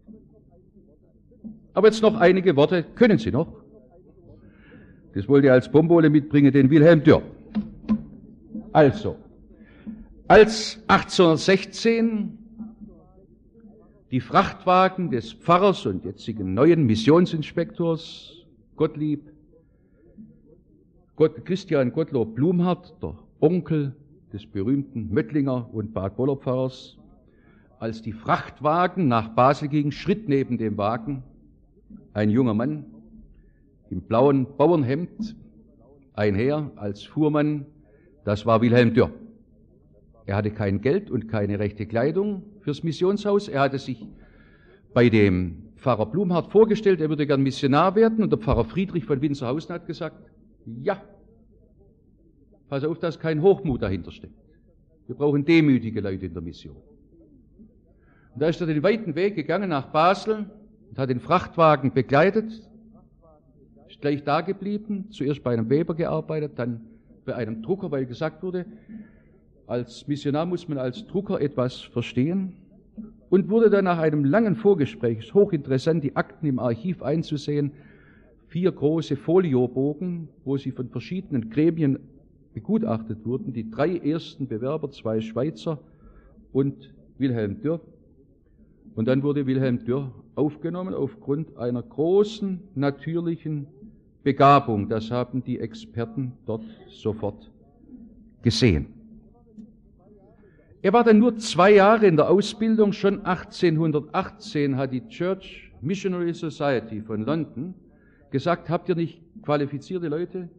Aber jetzt noch einige Worte, können Sie noch? Das wollte ich als Bombole mitbringen, den Wilhelm Dürr. Also, als achtzehnhundertsechzehn die Frachtwagen des Pfarrers und jetzigen neuen Missionsinspektors Gottlieb, Gott, Christian Gottlob Blumhardt, der Onkel des berühmten Möttlinger und Bad Boller Pfarrers, als die Frachtwagen nach Basel gingen, schritt neben dem Wagen ein junger Mann im blauen Bauernhemd einher als Fuhrmann, das war Wilhelm Dürr. Er hatte kein Geld und keine rechte Kleidung fürs Missionshaus. Er hatte sich bei dem Pfarrer Blumhardt vorgestellt, er würde gern Missionar werden, und der Pfarrer Friedrich von Winzerhausen hat gesagt, ja, pass auf, dass kein Hochmut dahinter steckt. Wir brauchen demütige Leute in der Mission. Und da ist er den weiten Weg gegangen nach Basel und hat den Frachtwagen begleitet, ist gleich da geblieben, zuerst bei einem Weber gearbeitet, dann bei einem Drucker, weil gesagt wurde, als Missionar muss man als Drucker etwas verstehen, und wurde dann nach einem langen Vorgespräch, es ist hochinteressant, die Akten im Archiv einzusehen, vier große Foliobogen, wo sie von verschiedenen Gremien begutachtet wurden, die drei ersten Bewerber, zwei Schweizer und Wilhelm Dürr. Und dann wurde Wilhelm Dürr aufgenommen aufgrund einer großen natürlichen Begabung. Das haben die Experten dort sofort gesehen. Er war dann nur zwei Jahre in der Ausbildung. Schon achtzehnhundertachtzehn hat die Church Missionary Society von London gesagt, habt ihr nicht qualifizierte Leute?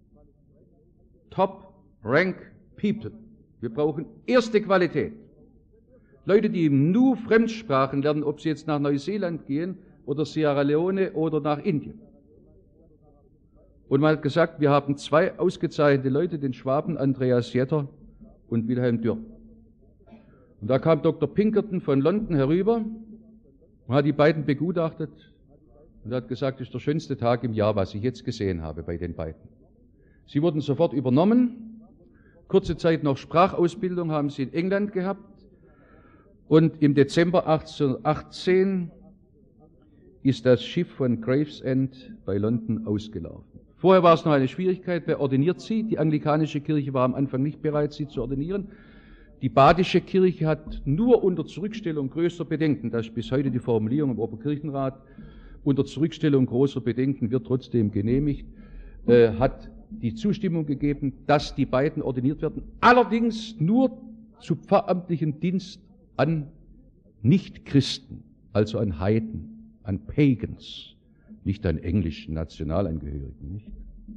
Top Rank People. Wir brauchen erste Qualität. Leute, die im Nu Fremdsprachen lernen, ob sie jetzt nach Neuseeland gehen oder Sierra Leone oder nach Indien. Und man hat gesagt, wir haben zwei ausgezeichnete Leute, den Schwaben Andreas Jetter und Wilhelm Dürr. Und da kam Doktor Pinkerton von London herüber und hat die beiden begutachtet und hat gesagt, das ist der schönste Tag im Jahr, was ich jetzt gesehen habe bei den beiden. Sie wurden sofort übernommen. Kurze Zeit noch Sprachausbildung haben sie in England gehabt. Und im Dezember achtzehnhundertachtzehn ist das Schiff von Gravesend bei London ausgelaufen. Vorher war es noch eine Schwierigkeit, wer ordiniert sie? Die anglikanische Kirche war am Anfang nicht bereit, sie zu ordinieren. Die badische Kirche hat nur unter Zurückstellung größter Bedenken, das ist bis heute die Formulierung im Oberkirchenrat, unter Zurückstellung großer Bedenken wird trotzdem genehmigt, äh, hat die Zustimmung gegeben, dass die beiden ordiniert werden, allerdings nur zu pfarramtlichem Dienst an Nichtchristen, also an Heiden, an Pagans, nicht an englischen Nationalangehörigen, nicht?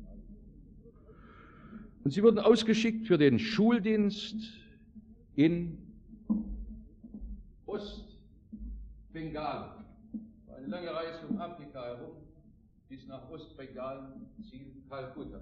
Und sie wurden ausgeschickt für den Schuldienst in Ostbengalen. Eine lange Reise um Afrika herum bis nach Ostbengalen, Ziel Kalkutta.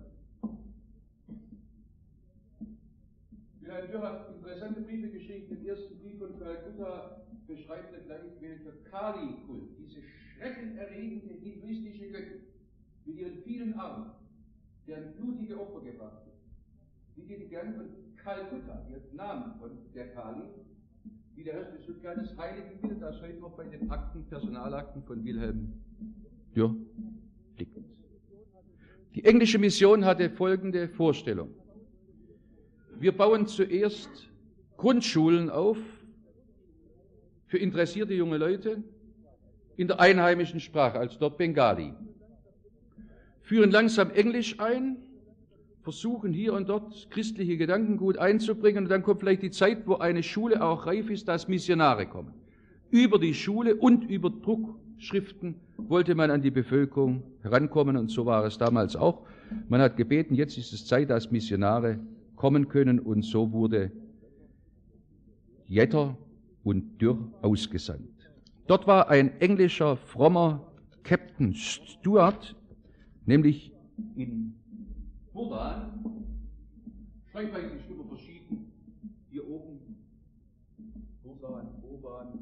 Wilhelm Dürr hat interessante Briefe geschrieben. Den ersten Brief von Kalkutta beschreibt er gleich, welcher Kali-Kult, diese schreckenerregende hinduistische Göttin mit ihren vielen Armen, deren blutige Opfer gebracht wird, wie den gern von Kalkutta, ihr Namen von der Kali, wie der Rest des kleines heiligen Bild, das heute noch bei den Akten, Personalakten von Wilhelm Dürr liegt. Die englische Mission hatte folgende Vorstellung. Wir bauen zuerst Grundschulen auf für interessierte junge Leute in der einheimischen Sprache, also dort Bengali. Führen langsam Englisch ein, versuchen hier und dort christliche Gedanken gut einzubringen und dann kommt vielleicht die Zeit, wo eine Schule auch reif ist, dass Missionare kommen. Über die Schule und über Druckschriften wollte man an die Bevölkerung herankommen und so war es damals auch. Man hat gebeten, jetzt ist es Zeit, dass Missionare kommen können und so wurde Jetter und Dürr ausgesandt. Dort war ein englischer, frommer Captain Stuart, nämlich in Burdan, schreibweise immer verschieden, hier oben, Burdan, Burdan.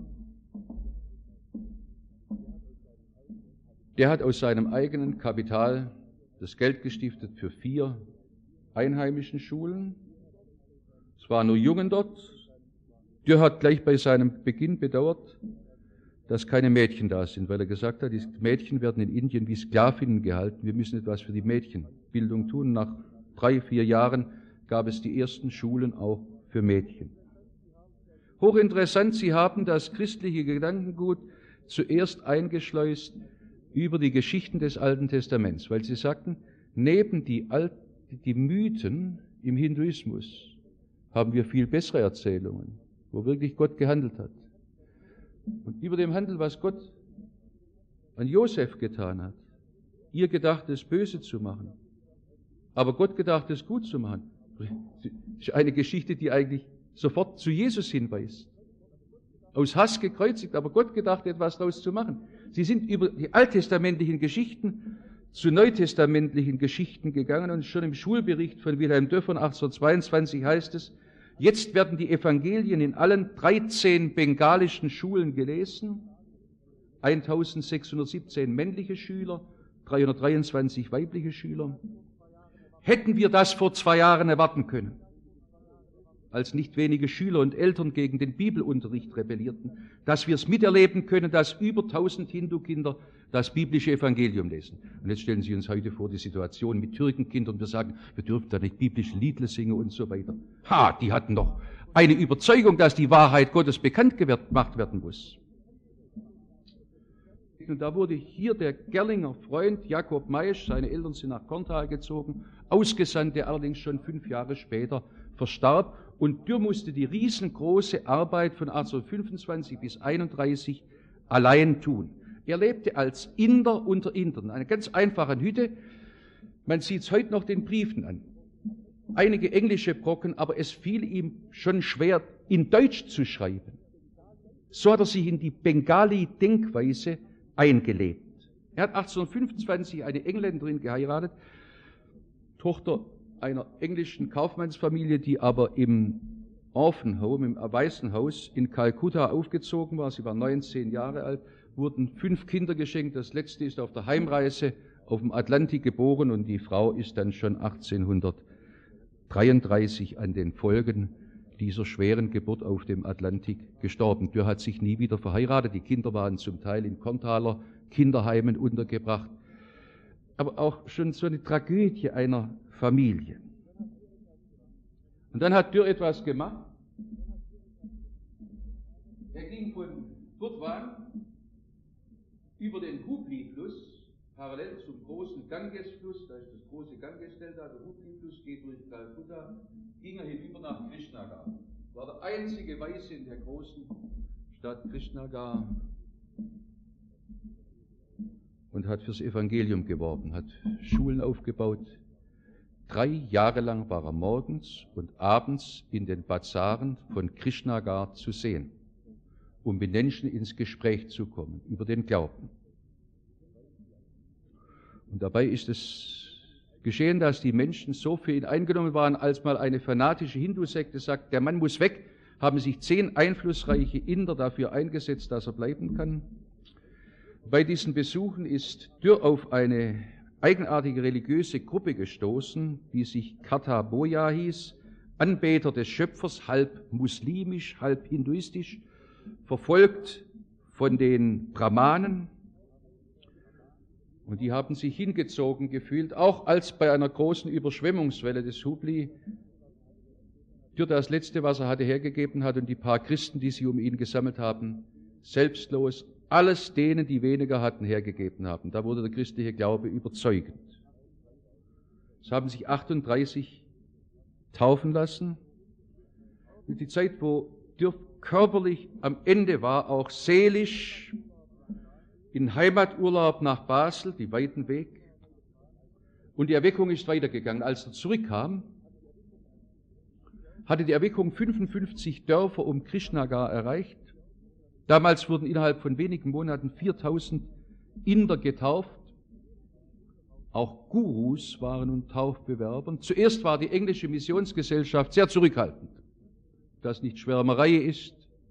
Der hat aus seinem eigenen Kapital das Geld gestiftet für vier einheimischen Schulen. Es waren nur Jungen dort. Dürr hat gleich bei seinem Beginn bedauert, dass keine Mädchen da sind, weil er gesagt hat, die Mädchen werden in Indien wie Sklavinnen gehalten. Wir müssen etwas für die Mädchenbildung tun. Nach drei, vier Jahren gab es die ersten Schulen auch für Mädchen. Hochinteressant, sie haben das christliche Gedankengut zuerst eingeschleust über die Geschichten des Alten Testaments, weil sie sagten, neben die alten Die Mythen im Hinduismus haben wir viel bessere Erzählungen, wo wirklich Gott gehandelt hat. Und über dem Handel, was Gott an Josef getan hat, ihr gedacht, es böse zu machen, aber Gott gedacht, es gut zu machen, ist eine Geschichte, die eigentlich sofort zu Jesus hinweist. Aus Hass gekreuzigt, aber Gott gedacht, etwas daraus zu machen. Sie sind über die alttestamentlichen Geschichten zu neutestamentlichen Geschichten gegangen und schon im Schulbericht von Wilhelm Dürr von achtzehnhundertzweiundzwanzig heißt es, jetzt werden die Evangelien in allen dreizehn bengalischen Schulen gelesen, eintausendsechshundertsiebzehn männliche Schüler, dreihundertdreiundzwanzig weibliche Schüler. Hätten wir das vor zwei Jahren erwarten können, als nicht wenige Schüler und Eltern gegen den Bibelunterricht rebellierten, dass wir es miterleben können, dass über tausend Hindu-Kinder das biblische Evangelium lesen. Und jetzt stellen Sie uns heute vor die Situation mit Türkenkindern, wir sagen, wir dürfen da nicht biblische Lieder singen und so weiter. Ha, die hatten doch eine Überzeugung, dass die Wahrheit Gottes bekannt gemacht werden muss. Und da wurde hier der Gerlinger Freund Jakob Maisch, seine Eltern sind nach Korntal gezogen, ausgesandt, der allerdings schon fünf Jahre später verstarb. Und Dürr musste die riesengroße Arbeit von achtzehnhundertfünfundzwanzig bis einunddreißig allein tun. Er lebte als Inder unter Indern, in einer ganz einfachen Hütte. Man sieht es heute noch den Briefen an. Einige englische Brocken, aber es fiel ihm schon schwer, in Deutsch zu schreiben. So hat er sich in die Bengali-Denkweise eingelebt. Er hat achtzehnhundertfünfundzwanzig eine Engländerin geheiratet, Tochter einer englischen Kaufmannsfamilie, die aber im Orphan Home, im Waisenhaus in Kalkutta aufgezogen war. Sie war neunzehn Jahre alt, wurden fünf Kinder geschenkt. Das letzte ist auf der Heimreise auf dem Atlantik geboren und die Frau ist dann schon achtzehnhundertdreiunddreißig an den Folgen dieser schweren Geburt auf dem Atlantik gestorben. Dürr hat sich nie wieder verheiratet. Die Kinder waren zum Teil in Korntaler Kinderheimen untergebracht. Aber auch schon so eine Tragödie einer Familie. Und dann hat Dürr etwas gemacht. Er ging von Burdwan über den Hubli-Fluss parallel zum großen Gangesfluss, da ist das große Ganges-Delta, der Hooghly-Fluss geht durch Kalkutta, ging er hinüber nach Krishnagar. War der einzige Weiße in der großen Stadt Krishnagar und hat fürs Evangelium geworben, hat Schulen aufgebaut. Drei Jahre lang war er morgens und abends in den Bazaren von Krishnagar zu sehen, um mit Menschen ins Gespräch zu kommen über den Glauben. Und dabei ist es geschehen, dass die Menschen so für ihn eingenommen waren, als mal eine fanatische Hindu-Sekte sagt, der Mann muss weg, haben sich zehn einflussreiche Inder dafür eingesetzt, dass er bleiben kann. Bei diesen Besuchen ist Dürr auf eine eigenartige religiöse Gruppe gestoßen, die sich Karta Boya hieß, Anbeter des Schöpfers, halb muslimisch, halb hinduistisch, verfolgt von den Brahmanen. Und die haben sich hingezogen gefühlt, auch als bei einer großen Überschwemmungswelle des Hooghly Dürr das Letzte, was er hatte, hergegeben hat und die paar Christen, die sich um ihn gesammelt haben, selbstlos alles denen, die weniger hatten, hergegeben haben. Da wurde der christliche Glaube überzeugend. Es haben sich achtunddreißig taufen lassen. Und die Zeit, wo Dürr körperlich am Ende war, auch seelisch, in Heimaturlaub nach Basel, die weiten Weg. Und die Erweckung ist weitergegangen. Als er zurückkam, hatte die Erweckung fünfundfünfzig Dörfer um Krishnagar erreicht. Damals wurden innerhalb von wenigen Monaten viertausend Inder getauft. Auch Gurus waren nun Taufbewerbern. Zuerst war die englische Missionsgesellschaft sehr zurückhaltend, dass nicht Schwärmerei ist.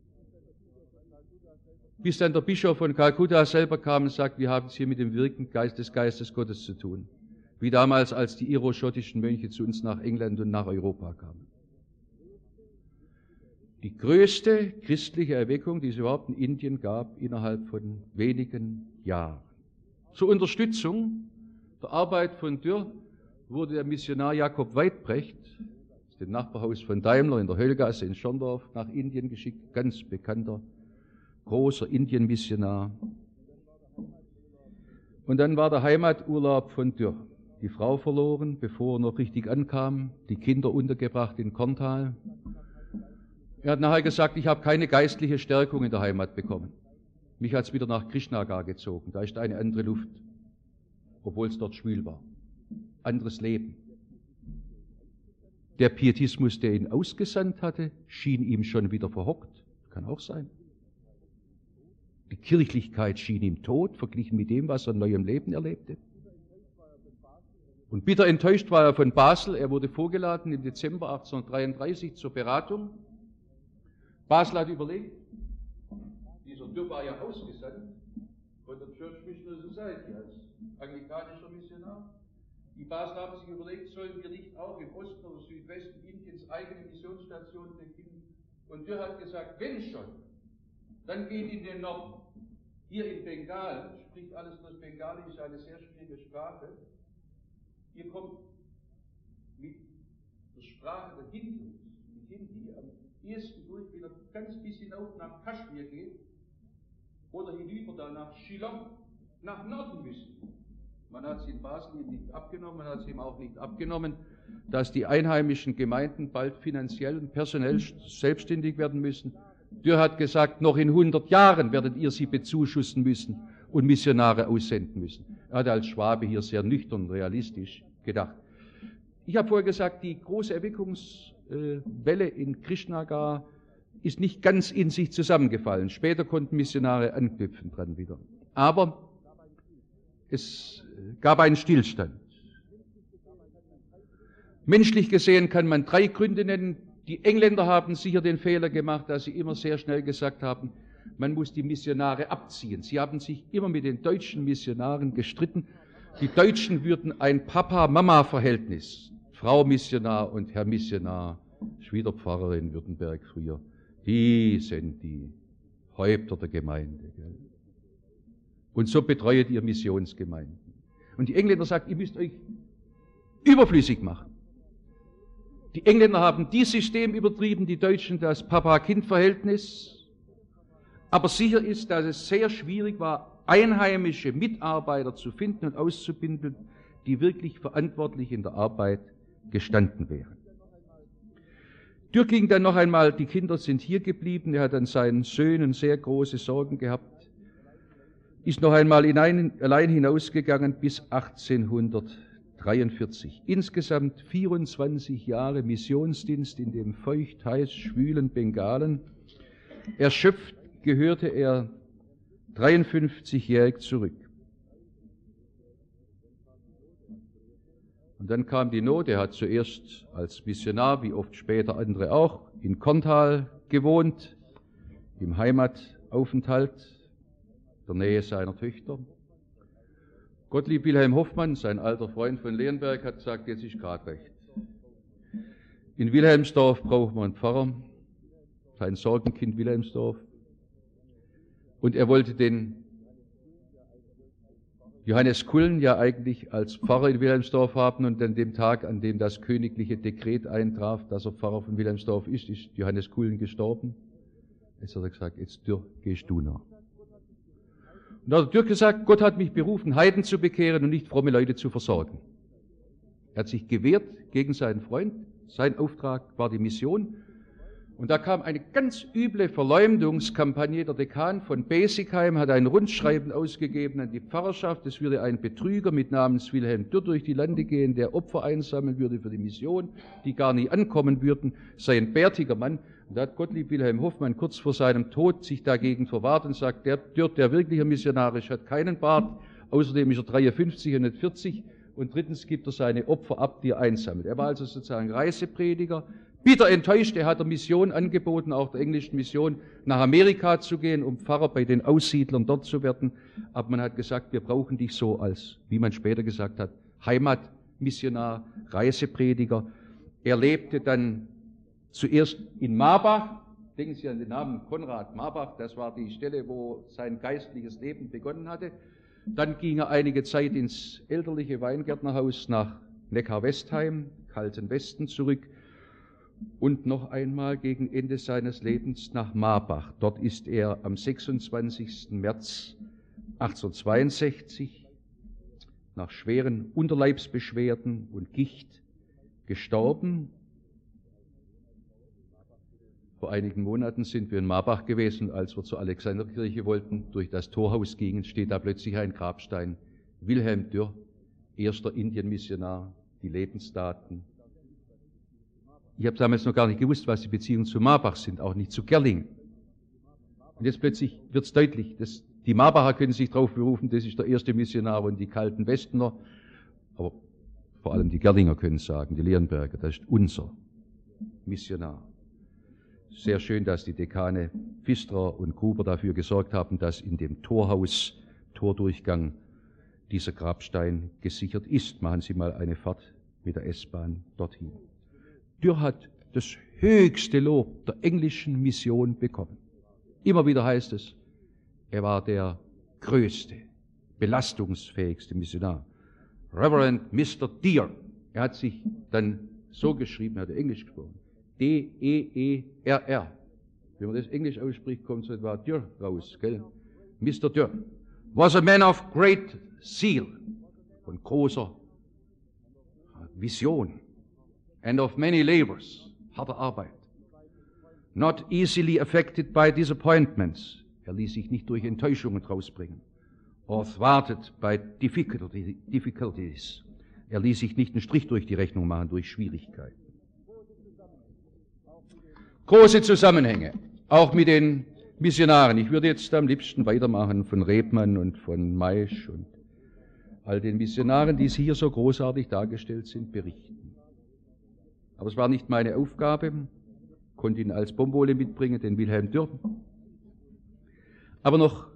Bis dann der Bischof von Kalkutta selber kam und sagt, wir haben es hier mit dem Wirken Geist des Geistes Gottes zu tun. Wie damals, als die iroschottischen Mönche zu uns nach England und nach Europa kamen. Die größte christliche Erweckung, die es überhaupt in Indien gab, innerhalb von wenigen Jahren. Zur Unterstützung der Arbeit von Dürr wurde der Missionar Jakob Weitbrecht, aus dem Nachbarhaus von Daimler in der Höllgasse in Schorndorf, nach Indien geschickt, ganz bekannter, großer Indien-Missionar. Und dann war der Heimaturlaub von Dürr. Die Frau verloren, bevor er noch richtig ankam, die Kinder untergebracht in Korntal. Er hat nachher gesagt, ich habe keine geistliche Stärkung in der Heimat bekommen. Mich hat es wieder nach Krishnagar gezogen. Da ist eine andere Luft, obwohl es dort schwül war. Anderes Leben. Der Pietismus, der ihn ausgesandt hatte, schien ihm schon wieder verhockt. Kann auch sein. Die Kirchlichkeit schien ihm tot, verglichen mit dem, was er in neuem Leben erlebte. Und bitter enttäuscht war er von Basel. Er wurde vorgeladen im Dezember achtzehnhundertdreiunddreißig zur Beratung. Basel hat überlegt, dieser Dürr war ja ausgesandt von der Church Missionary Society als anglikanischer Missionar. Die Basel haben sich überlegt, sollen wir nicht auch im Osten oder Südwesten Indiens eigene Missionsstationen beginnen? Und Dürr hat gesagt, wenn schon, dann geht in den Norden. Hier in Bengal, spricht alles durch Bengali, ist eine sehr schwierige Sprache. Hier kommt mit der Sprache der Hindus, mit Hindi am ersten durch, wenn er ganz bis hinauf nach Kaschmir geht oder hinüber da nach Shillong, nach Norden müssen. Man hat es in Basel ihm nicht abgenommen, man hat es ihm auch nicht abgenommen, dass die einheimischen Gemeinden bald finanziell und personell selbstständig werden müssen. Dürr hat gesagt, noch in hundert Jahren werdet ihr sie bezuschussen müssen und Missionare aussenden müssen. Er hat als Schwabe hier sehr nüchtern, realistisch gedacht. Ich habe vorher gesagt, die große Erweckungswelle in Krishnagar ist nicht ganz in sich zusammengefallen. Später konnten Missionare anknüpfen dran wieder. Aber es gab einen Stillstand. Menschlich gesehen kann man drei Gründe nennen. Die Engländer haben sicher den Fehler gemacht, dass sie immer sehr schnell gesagt haben, man muss die Missionare abziehen. Sie haben sich immer mit den deutschen Missionaren gestritten. Die Deutschen würden ein Papa-Mama-Verhältnis, Frau Missionar und Herr Missionar, Schwiegerpfarrer in Württemberg früher, die sind die Häupter der Gemeinde. Gell? Und so betreuet ihr Missionsgemeinden. Und die Engländer sagen, ihr müsst euch überflüssig machen. Die Engländer haben dieses System übertrieben, die Deutschen das Papa-Kind-Verhältnis. Aber sicher ist, dass es sehr schwierig war, einheimische Mitarbeiter zu finden und auszubilden, die wirklich verantwortlich in der Arbeit gestanden wären. Dürr ging dann noch einmal, die Kinder sind hier geblieben, er hat an seinen Söhnen sehr große Sorgen gehabt, ist noch einmal hinein, allein hinausgegangen bis achtzehnhundertdreiundvierzig. Insgesamt vierundzwanzig Jahre Missionsdienst in dem feucht, heiß, schwülen Bengalen. Erschöpft gehörte er dreiundfünfzigjährig zurück. Und dann kam die Not, er hat zuerst als Missionar, wie oft später andere auch, in Korntal gewohnt, im Heimataufenthalt, der Nähe seiner Töchter. Gottlieb Wilhelm Hoffmann, sein alter Freund von Leonberg, hat gesagt, jetzt ist gerade recht. In Wilhelmsdorf braucht man einen Pfarrer, sein Sorgenkind Wilhelmsdorf. Und er wollte den Johannes Kullen ja eigentlich als Pfarrer in Wilhelmsdorf haben, und an dem Tag, an dem das königliche Dekret eintraf, dass er Pfarrer von Wilhelmsdorf ist, ist Johannes Kullen gestorben. Jetzt hat er gesagt, jetzt Dürr, gehst du nach. Und da hat Dürr gesagt, Gott hat mich berufen, Heiden zu bekehren und nicht fromme Leute zu versorgen. Er hat sich gewehrt gegen seinen Freund, sein Auftrag war die Mission. Und da kam eine ganz üble Verleumdungskampagne. Der Dekan von Besigheim hat ein Rundschreiben ausgegeben an die Pfarrerschaft. Es würde ein Betrüger mit Namens Wilhelm Dürr durch die Lande gehen, der Opfer einsammeln würde für die Mission, die gar nie ankommen würden, sei ein bärtiger Mann. Und da hat Gottlieb Wilhelm Hoffmann kurz vor seinem Tod sich dagegen verwahrt und sagt, der Dürr, der wirkliche missionarisch, hat keinen Bart, außerdem ist er dreiundfünfzig und nicht vierzig. Und drittens gibt er seine Opfer ab, die er einsammelt. Er war also sozusagen Reiseprediger. Bitter enttäuscht, er hat der Mission angeboten, auch der englischen Mission, nach Amerika zu gehen, um Pfarrer bei den Aussiedlern dort zu werden. Aber man hat gesagt, wir brauchen dich so als, wie man später gesagt hat, Heimatmissionar, Reiseprediger. Er lebte dann zuerst in Marbach. Denken Sie an den Namen Konrad Marbach, das war die Stelle, wo sein geistliches Leben begonnen hatte. Dann ging er einige Zeit ins elterliche Weingärtnerhaus nach Neckar-Westheim, kalten Westen zurück. Und noch einmal gegen Ende seines Lebens nach Marbach. Dort ist er am sechsundzwanzigsten März achtzehnhundertzweiundsechzig nach schweren Unterleibsbeschwerden und Gicht gestorben. Vor einigen Monaten sind wir in Marbach gewesen, als wir zur Alexanderkirche wollten, durch das Torhaus gingen, steht da plötzlich ein Grabstein. Wilhelm Dürr, erster Indienmissionar, die Lebensdaten. Ich habe damals noch gar nicht gewusst, was die Beziehungen zu Marbach sind, auch nicht zu Gerling. Und jetzt plötzlich wird es deutlich, dass die Marbacher können sich darauf berufen, das ist der erste Missionar, und die kalten Westerner, aber vor allem die Gerlinger können sagen, die Leonberger, das ist unser Missionar. Sehr schön, dass die Dekane Pfisterer und Gruber dafür gesorgt haben, dass in dem Torhaus, Tordurchgang, dieser Grabstein gesichert ist. Machen Sie mal eine Fahrt mit der S-Bahn dorthin. Dürr hat das höchste Lob der englischen Mission bekommen. Immer wieder heißt es, er war der größte, belastungsfähigste Missionar. Reverend Mister Dear. Er hat sich dann so geschrieben, er hat Englisch gesprochen. D E E R R. Wenn man das Englisch ausspricht, kommt so etwa Dürr raus, gell? Mister Dürr was a man of great zeal, von großer Vision, and of many labors, harter Arbeit. Not easily affected by disappointments. Er ließ sich nicht durch Enttäuschungen rausbringen. Or thwarted by difficulty, difficulties. Er ließ sich nicht einen Strich durch die Rechnung machen durch Schwierigkeiten. Große Zusammenhänge, auch mit den Missionaren. Ich würde jetzt am liebsten weitermachen von Rebmann und von Maisch und all den Missionaren, die hier so großartig dargestellt sind, berichten. Aber es war nicht meine Aufgabe, konnte ihn als Bombole mitbringen, den Wilhelm Dürr. Aber noch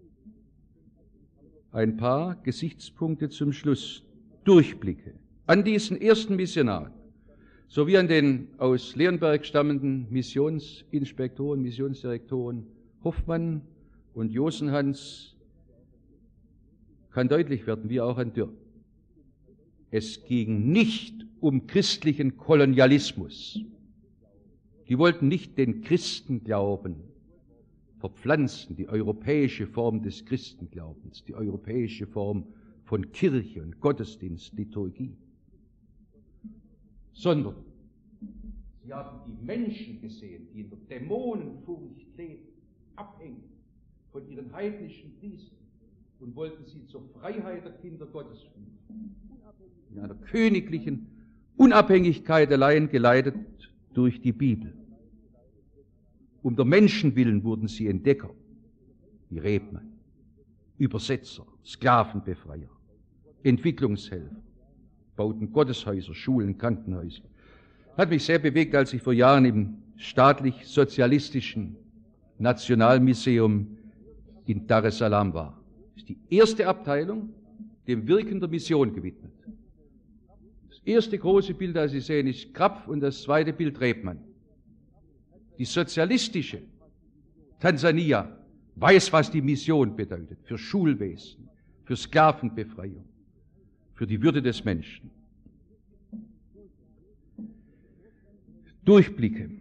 ein paar Gesichtspunkte zum Schluss, Durchblicke an diesen ersten Missionaren, sowie an den aus Leonberg stammenden Missionsinspektoren, Missionsdirektoren Hoffmann und Josenhans, kann deutlich werden, wie auch an Dürr. Es ging nicht um christlichen Kolonialismus. Die wollten nicht den Christenglauben verpflanzen, die europäische Form des Christenglaubens, die europäische Form von Kirche und Gottesdienst, Liturgie, sondern sie haben die Menschen gesehen, die in der Dämonenfurcht leben, abhängig von ihren heidnischen Priestern, und wollten sie zur Freiheit der Kinder Gottes führen. In einer königlichen Unabhängigkeit allein geleitet durch die Bibel. Um der Menschen willen wurden sie Entdecker, wie Rebmann, Übersetzer, Sklavenbefreier, Entwicklungshelfer, bauten Gotteshäuser, Schulen, Krankenhäuser. Hat mich sehr bewegt, als ich vor Jahren im staatlich-sozialistischen Nationalmuseum in Dar es Salaam war. Das ist die erste Abteilung dem Wirken der Mission gewidmet. Das erste große Bild, das Sie sehen, ist Krapf und das zweite Bild Rebmann. Die sozialistische Tansania weiß, was die Mission bedeutet, für Schulwesen, für Sklavenbefreiung, für die Würde des Menschen. Durchblicke.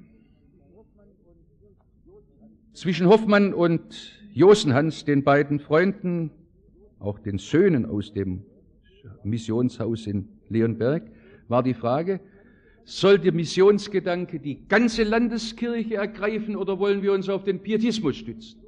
Zwischen Hoffmann und Josenhans, den beiden Freunden, auch den Söhnen aus dem Missionshaus in Leonberg, war die Frage, soll der Missionsgedanke die ganze Landeskirche ergreifen oder wollen wir uns auf den Pietismus stützen?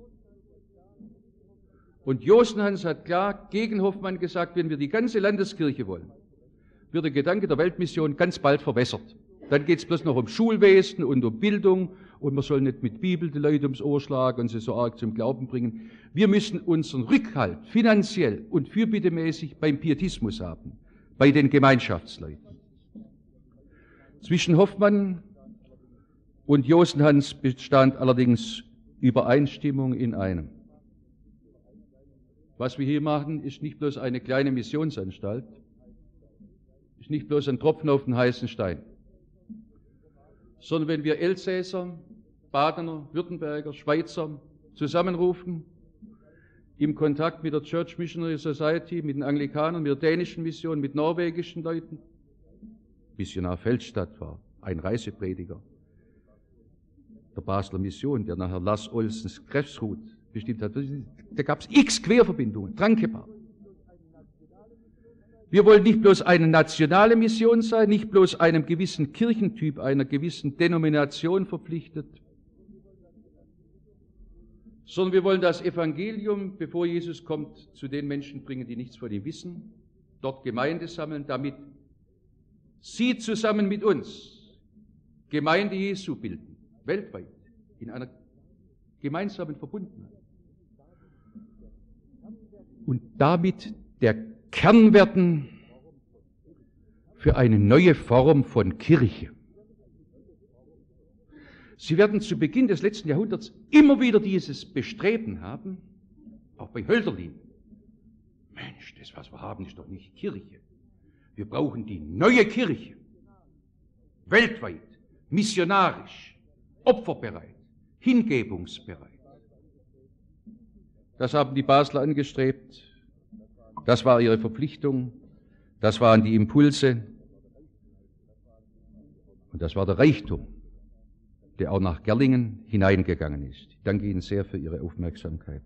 Und Josenhans hat klar gegen Hoffmann gesagt, wenn wir die ganze Landeskirche wollen, wird der Gedanke der Weltmission ganz bald verwässert. Dann geht es bloß noch um Schulwesen und um Bildung und man soll nicht mit Bibel die Leute ums Ohr schlagen und sie so arg zum Glauben bringen. Wir müssen unseren Rückhalt finanziell und fürbittemäßig beim Pietismus haben, bei den Gemeinschaftsleuten. Zwischen Hoffmann und Josenhans bestand allerdings Übereinstimmung in einem. Was wir hier machen, ist nicht bloß eine kleine Missionsanstalt, ist nicht bloß ein Tropfen auf den heißen Stein, sondern wenn wir Elsässer, Badener, Württemberger, Schweizer zusammenrufen, im Kontakt mit der Church Missionary Society, mit den Anglikanern, mit der dänischen Mission, mit norwegischen Leuten. Missionar Feldstadt war ein Reiseprediger der Basler Mission, der nachher Lars Olsens Krebsrut bestimmt hat. Da gab es x Querverbindungen, Trankebar. Wir wollen nicht bloß eine nationale Mission sein, nicht bloß einem gewissen Kirchentyp, einer gewissen Denomination verpflichtet, sondern wir wollen das Evangelium, bevor Jesus kommt, zu den Menschen bringen, die nichts von ihm wissen, dort Gemeinde sammeln, damit sie zusammen mit uns Gemeinde Jesu bilden, weltweit, in einer gemeinsamen Verbundenheit. Und damit der Kern werden für eine neue Form von Kirche. Sie werden zu Beginn des letzten Jahrhunderts immer wieder dieses Bestreben haben, auch bei Hölderlin. Mensch, das, was wir haben, ist doch nicht Kirche. Wir brauchen die neue Kirche. Weltweit, missionarisch, opferbereit, hingebungsbereit. Das haben die Basler angestrebt. Das war ihre Verpflichtung. Das waren die Impulse. Und das war der Reichtum, der auch nach Gerlingen hineingegangen ist. Ich danke Ihnen sehr für Ihre Aufmerksamkeit.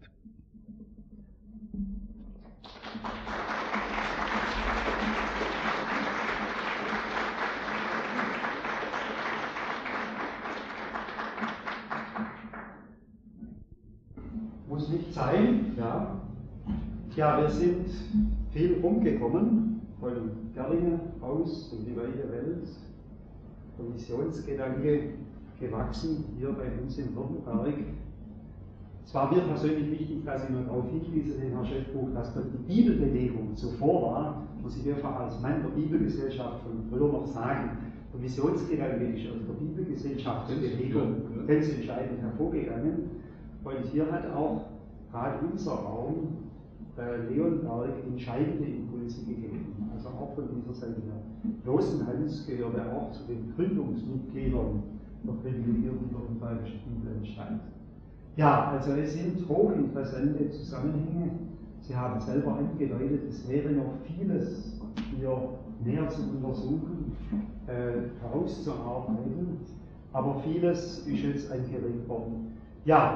Muss nicht sein, ja. Ja, wir sind viel rumgekommen, von Gerlingen aus in die weite Welt, der Missionsgedanke gewachsen, hier bei uns in Württemberg. Es war mir persönlich wichtig, dass ich nur darauf hinwiese, in Herr Schäffbuch, dass dort die Bibelbewegung zuvor war, muss ich einfach als Mann der Bibelgesellschaft von früher noch sagen, der Missionsgedanke ist aus der Bibelgesellschaftsbewegung ganz entscheidend hervorgegangen. Und hier hat auch gerade unser Raum äh, Leonberg entscheidende Impulse gegeben, also auch von dieser Seite her. Josenhans gehörte auch zu den Gründungsmitgliedern der privilegierten württembergischen Bibelanstalt. Ja, also es sind hochinteressante Zusammenhänge. Sie haben selber angedeutet, es wäre noch vieles hier näher zu untersuchen, äh, herauszuarbeiten, aber vieles ist jetzt angeregt worden. Ja,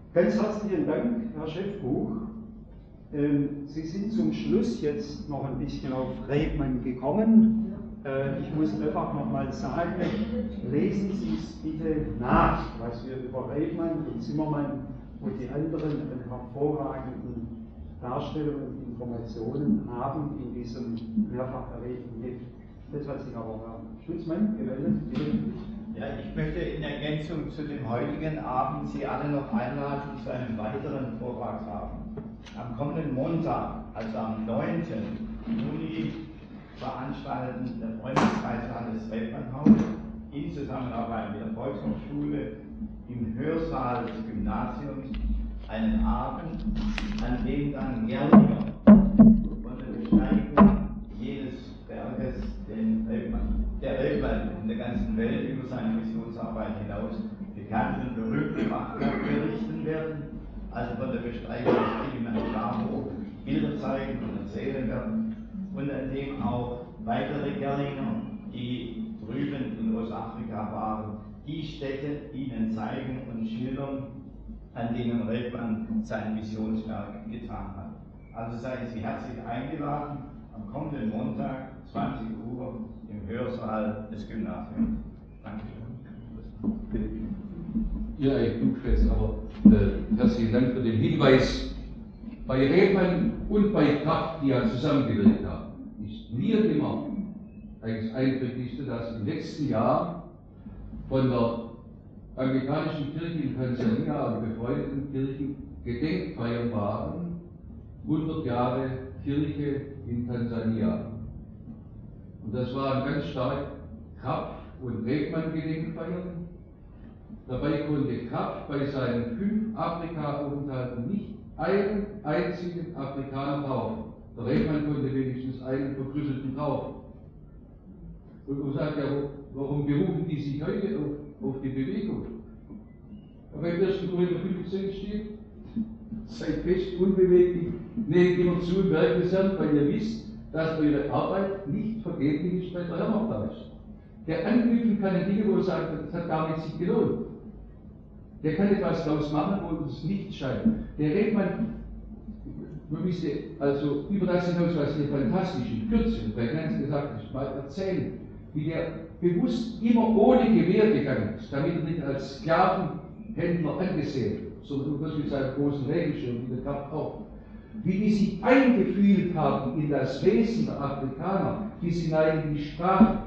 Ganz herzlichen Dank, Herr Schäffbuch. Ähm, Sie sind zum Schluss jetzt noch ein bisschen auf Rebmann gekommen. Äh, ich muss einfach noch mal sagen, lesen Sie es bitte nach, was wir über Rebmann und Zimmermann und die anderen hervorragenden Darstellungen und Informationen haben in diesem mehrfach erwähnten Heft. Das hat sich aber Herr Schützmann gemeldet. Ja, ich möchte in Ergänzung zu dem heutigen Abend Sie alle noch einladen zu einem weiteren Vortragsabend. Am kommenden Montag, also am neunten Juni, veranstalten der Freundeskreis Hannes Rebmann-Haus in Zusammenarbeit mit der Volkshochschule im Hörsaal des Gymnasiums einen Abend, an dem dann Gerlinger von der Besteigung jedes Berges den Rebmann, der Rebmann in der ganzen Welt über seine Missionsarbeit hinaus bekannt und berühmt gemacht berichten werden, also von der Besteigung des Kilimanjaro Bilder zeigen und erzählen werden, und an dem auch weitere Gerlinger, die drüben in Ostafrika waren, die Städte ihnen zeigen und schildern, an denen Rebmann sein Missionswerk getan hat. Also seien Sie herzlich eingeladen am kommenden Montag, zwanzig Uhr, im Hörsaal des Gymnasiums. Dankeschön. Ja, ich Klugschwätz, aber äh, herzlichen Dank für den Hinweis. Bei Rebmann und bei Kraft, die ja zusammengewirkt haben, ist mir immer eigentlich einträglichste, dass im letzten Jahr von der anglikanischen Kirche in Tansania und befreundeten Kirchen Gedenkfeiern waren, hundert Jahre Kirche in Tansania. Und das waren ganz stark Krapf und Rebmann-Gedenkfeiern. Dabei konnte Krapf bei seinen fünf Afrika-Aufenthalten nicht einen einzigen Afrikaner taufen. Der Rebmann konnte wenigstens einen verkrüsselten taufen. Und man sagt ja, warum berufen die sich heute auf, auf die Bewegung? Aber im ersten Korinther fünfzehn steht, seid fest, unbeweglich, nehmt immer zu im Werk des Herrn, weil ihr wisst, dass eure Arbeit nicht vergeblich ist, weil der Herr noch da ist. Der anknüpfen kann an Dinge, wo er sagt, das hat gar nicht sich gelohnt. Der kann etwas daraus machen, wo es nicht scheint. Der Rebmann, man müsste also über das hinaus, was hier fantastisch in Kürze und prägnant gesagt ist, mal erzählen, wie der bewusst immer ohne Gewehr gegangen ist, damit er nicht als Sklavenhändler angesehen wird, sondern bloß mit seinem großen Regenschirm, wie der Kraft auch. Wie die sich eingefühlt haben in das Wesen der Afrikaner, bis hinein in die Sprache.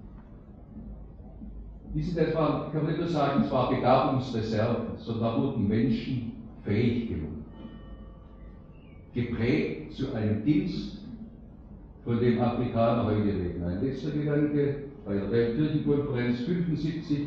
Wissen, das war, kann man nicht nur sagen, es war Begabungsreserve, sondern da wurden Menschen fähig gemacht. Geprägt zu einem Dienst, von dem Afrikaner heute leben. Ein letzter Gedanke, bei der Weltkirchenkonferenz fünfundsiebzig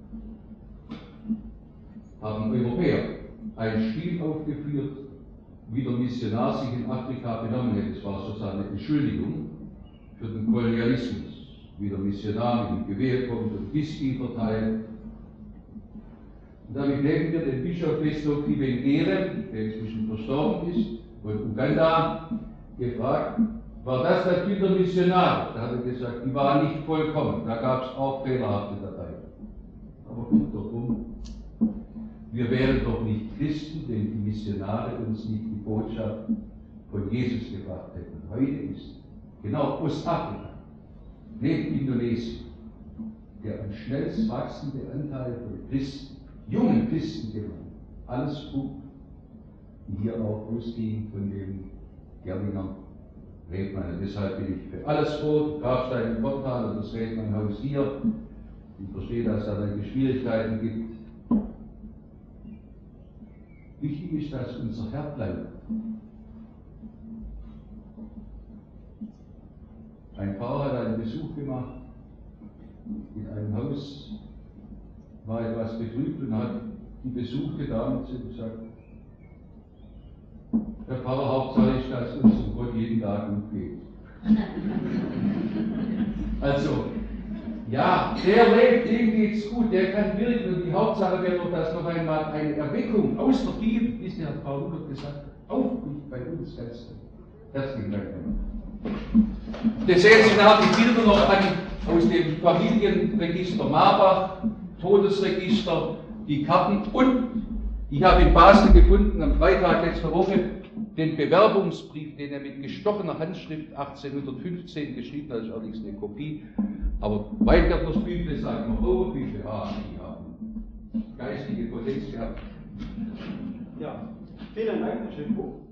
haben Europäer ein Spiel aufgeführt, wie der Missionar sich in Afrika benommen hätte. Es war sozusagen eine Entschuldigung für den Kolonialismus, wie der Missionar mit dem Gewehr kommt und Whisky verteilt. Und damit nehmen wir den Bischof Festo Kibengere, der inzwischen verstorben ist, von Uganda, gefragt, war das der Typ der Missionare? Da hat er gesagt, die waren nicht vollkommen, da gab es auch Fehlerhafte dabei. Aber gut darum, wir wären doch nicht Christen, wenn die Missionare uns nicht die Botschaft von Jesus gebracht hätten. Heute ist genau Ostafrika, neben Indonesien, der am schnellst wachsende Anteil von Christen, jungen Christen gewonnen. Alles gut, die hier auch ausgehen von dem Gerlinger Rebmann. Und deshalb bin ich für alles froh, Grafstein im Portal und das Rebmannhaus hier. Ich verstehe, dass es da einige Schwierigkeiten gibt. Wichtig ist, dass unser Herr bleibt. Ein Pfarrer hat einen Besuch gemacht in einem Haus, war etwas betrübt und hat die besuchte Dame zu gesagt, der Pfarrer, Hauptsache ist, dass unserem Gott jeden Tag gut geht. Also, ja, der lebt, dem geht's gut, der kann wirken und die Hauptsache wäre doch, dass noch einmal eine Erweckung aus der Bibel, wie es der Frau Luther gesagt hat, aufbricht bei uns ganz. Herzlichen Dank. Das sehen Sie nachher die Bilder noch an aus dem Familienregister Marbach, Todesregister, die Karten und Ich habe in Basel gefunden, am Freitag letzter Woche, den Bewerbungsbrief, den er mit gestochener Handschrift achtzehnhundertfünfzehn geschrieben hat, das ist allerdings eine Kopie. Aber Weingärtners Büchle sagen wir, oh, Bücher, ah, die haben geistige Potenz gehabt. Ja, vielen Dank, Herr Schönbuch.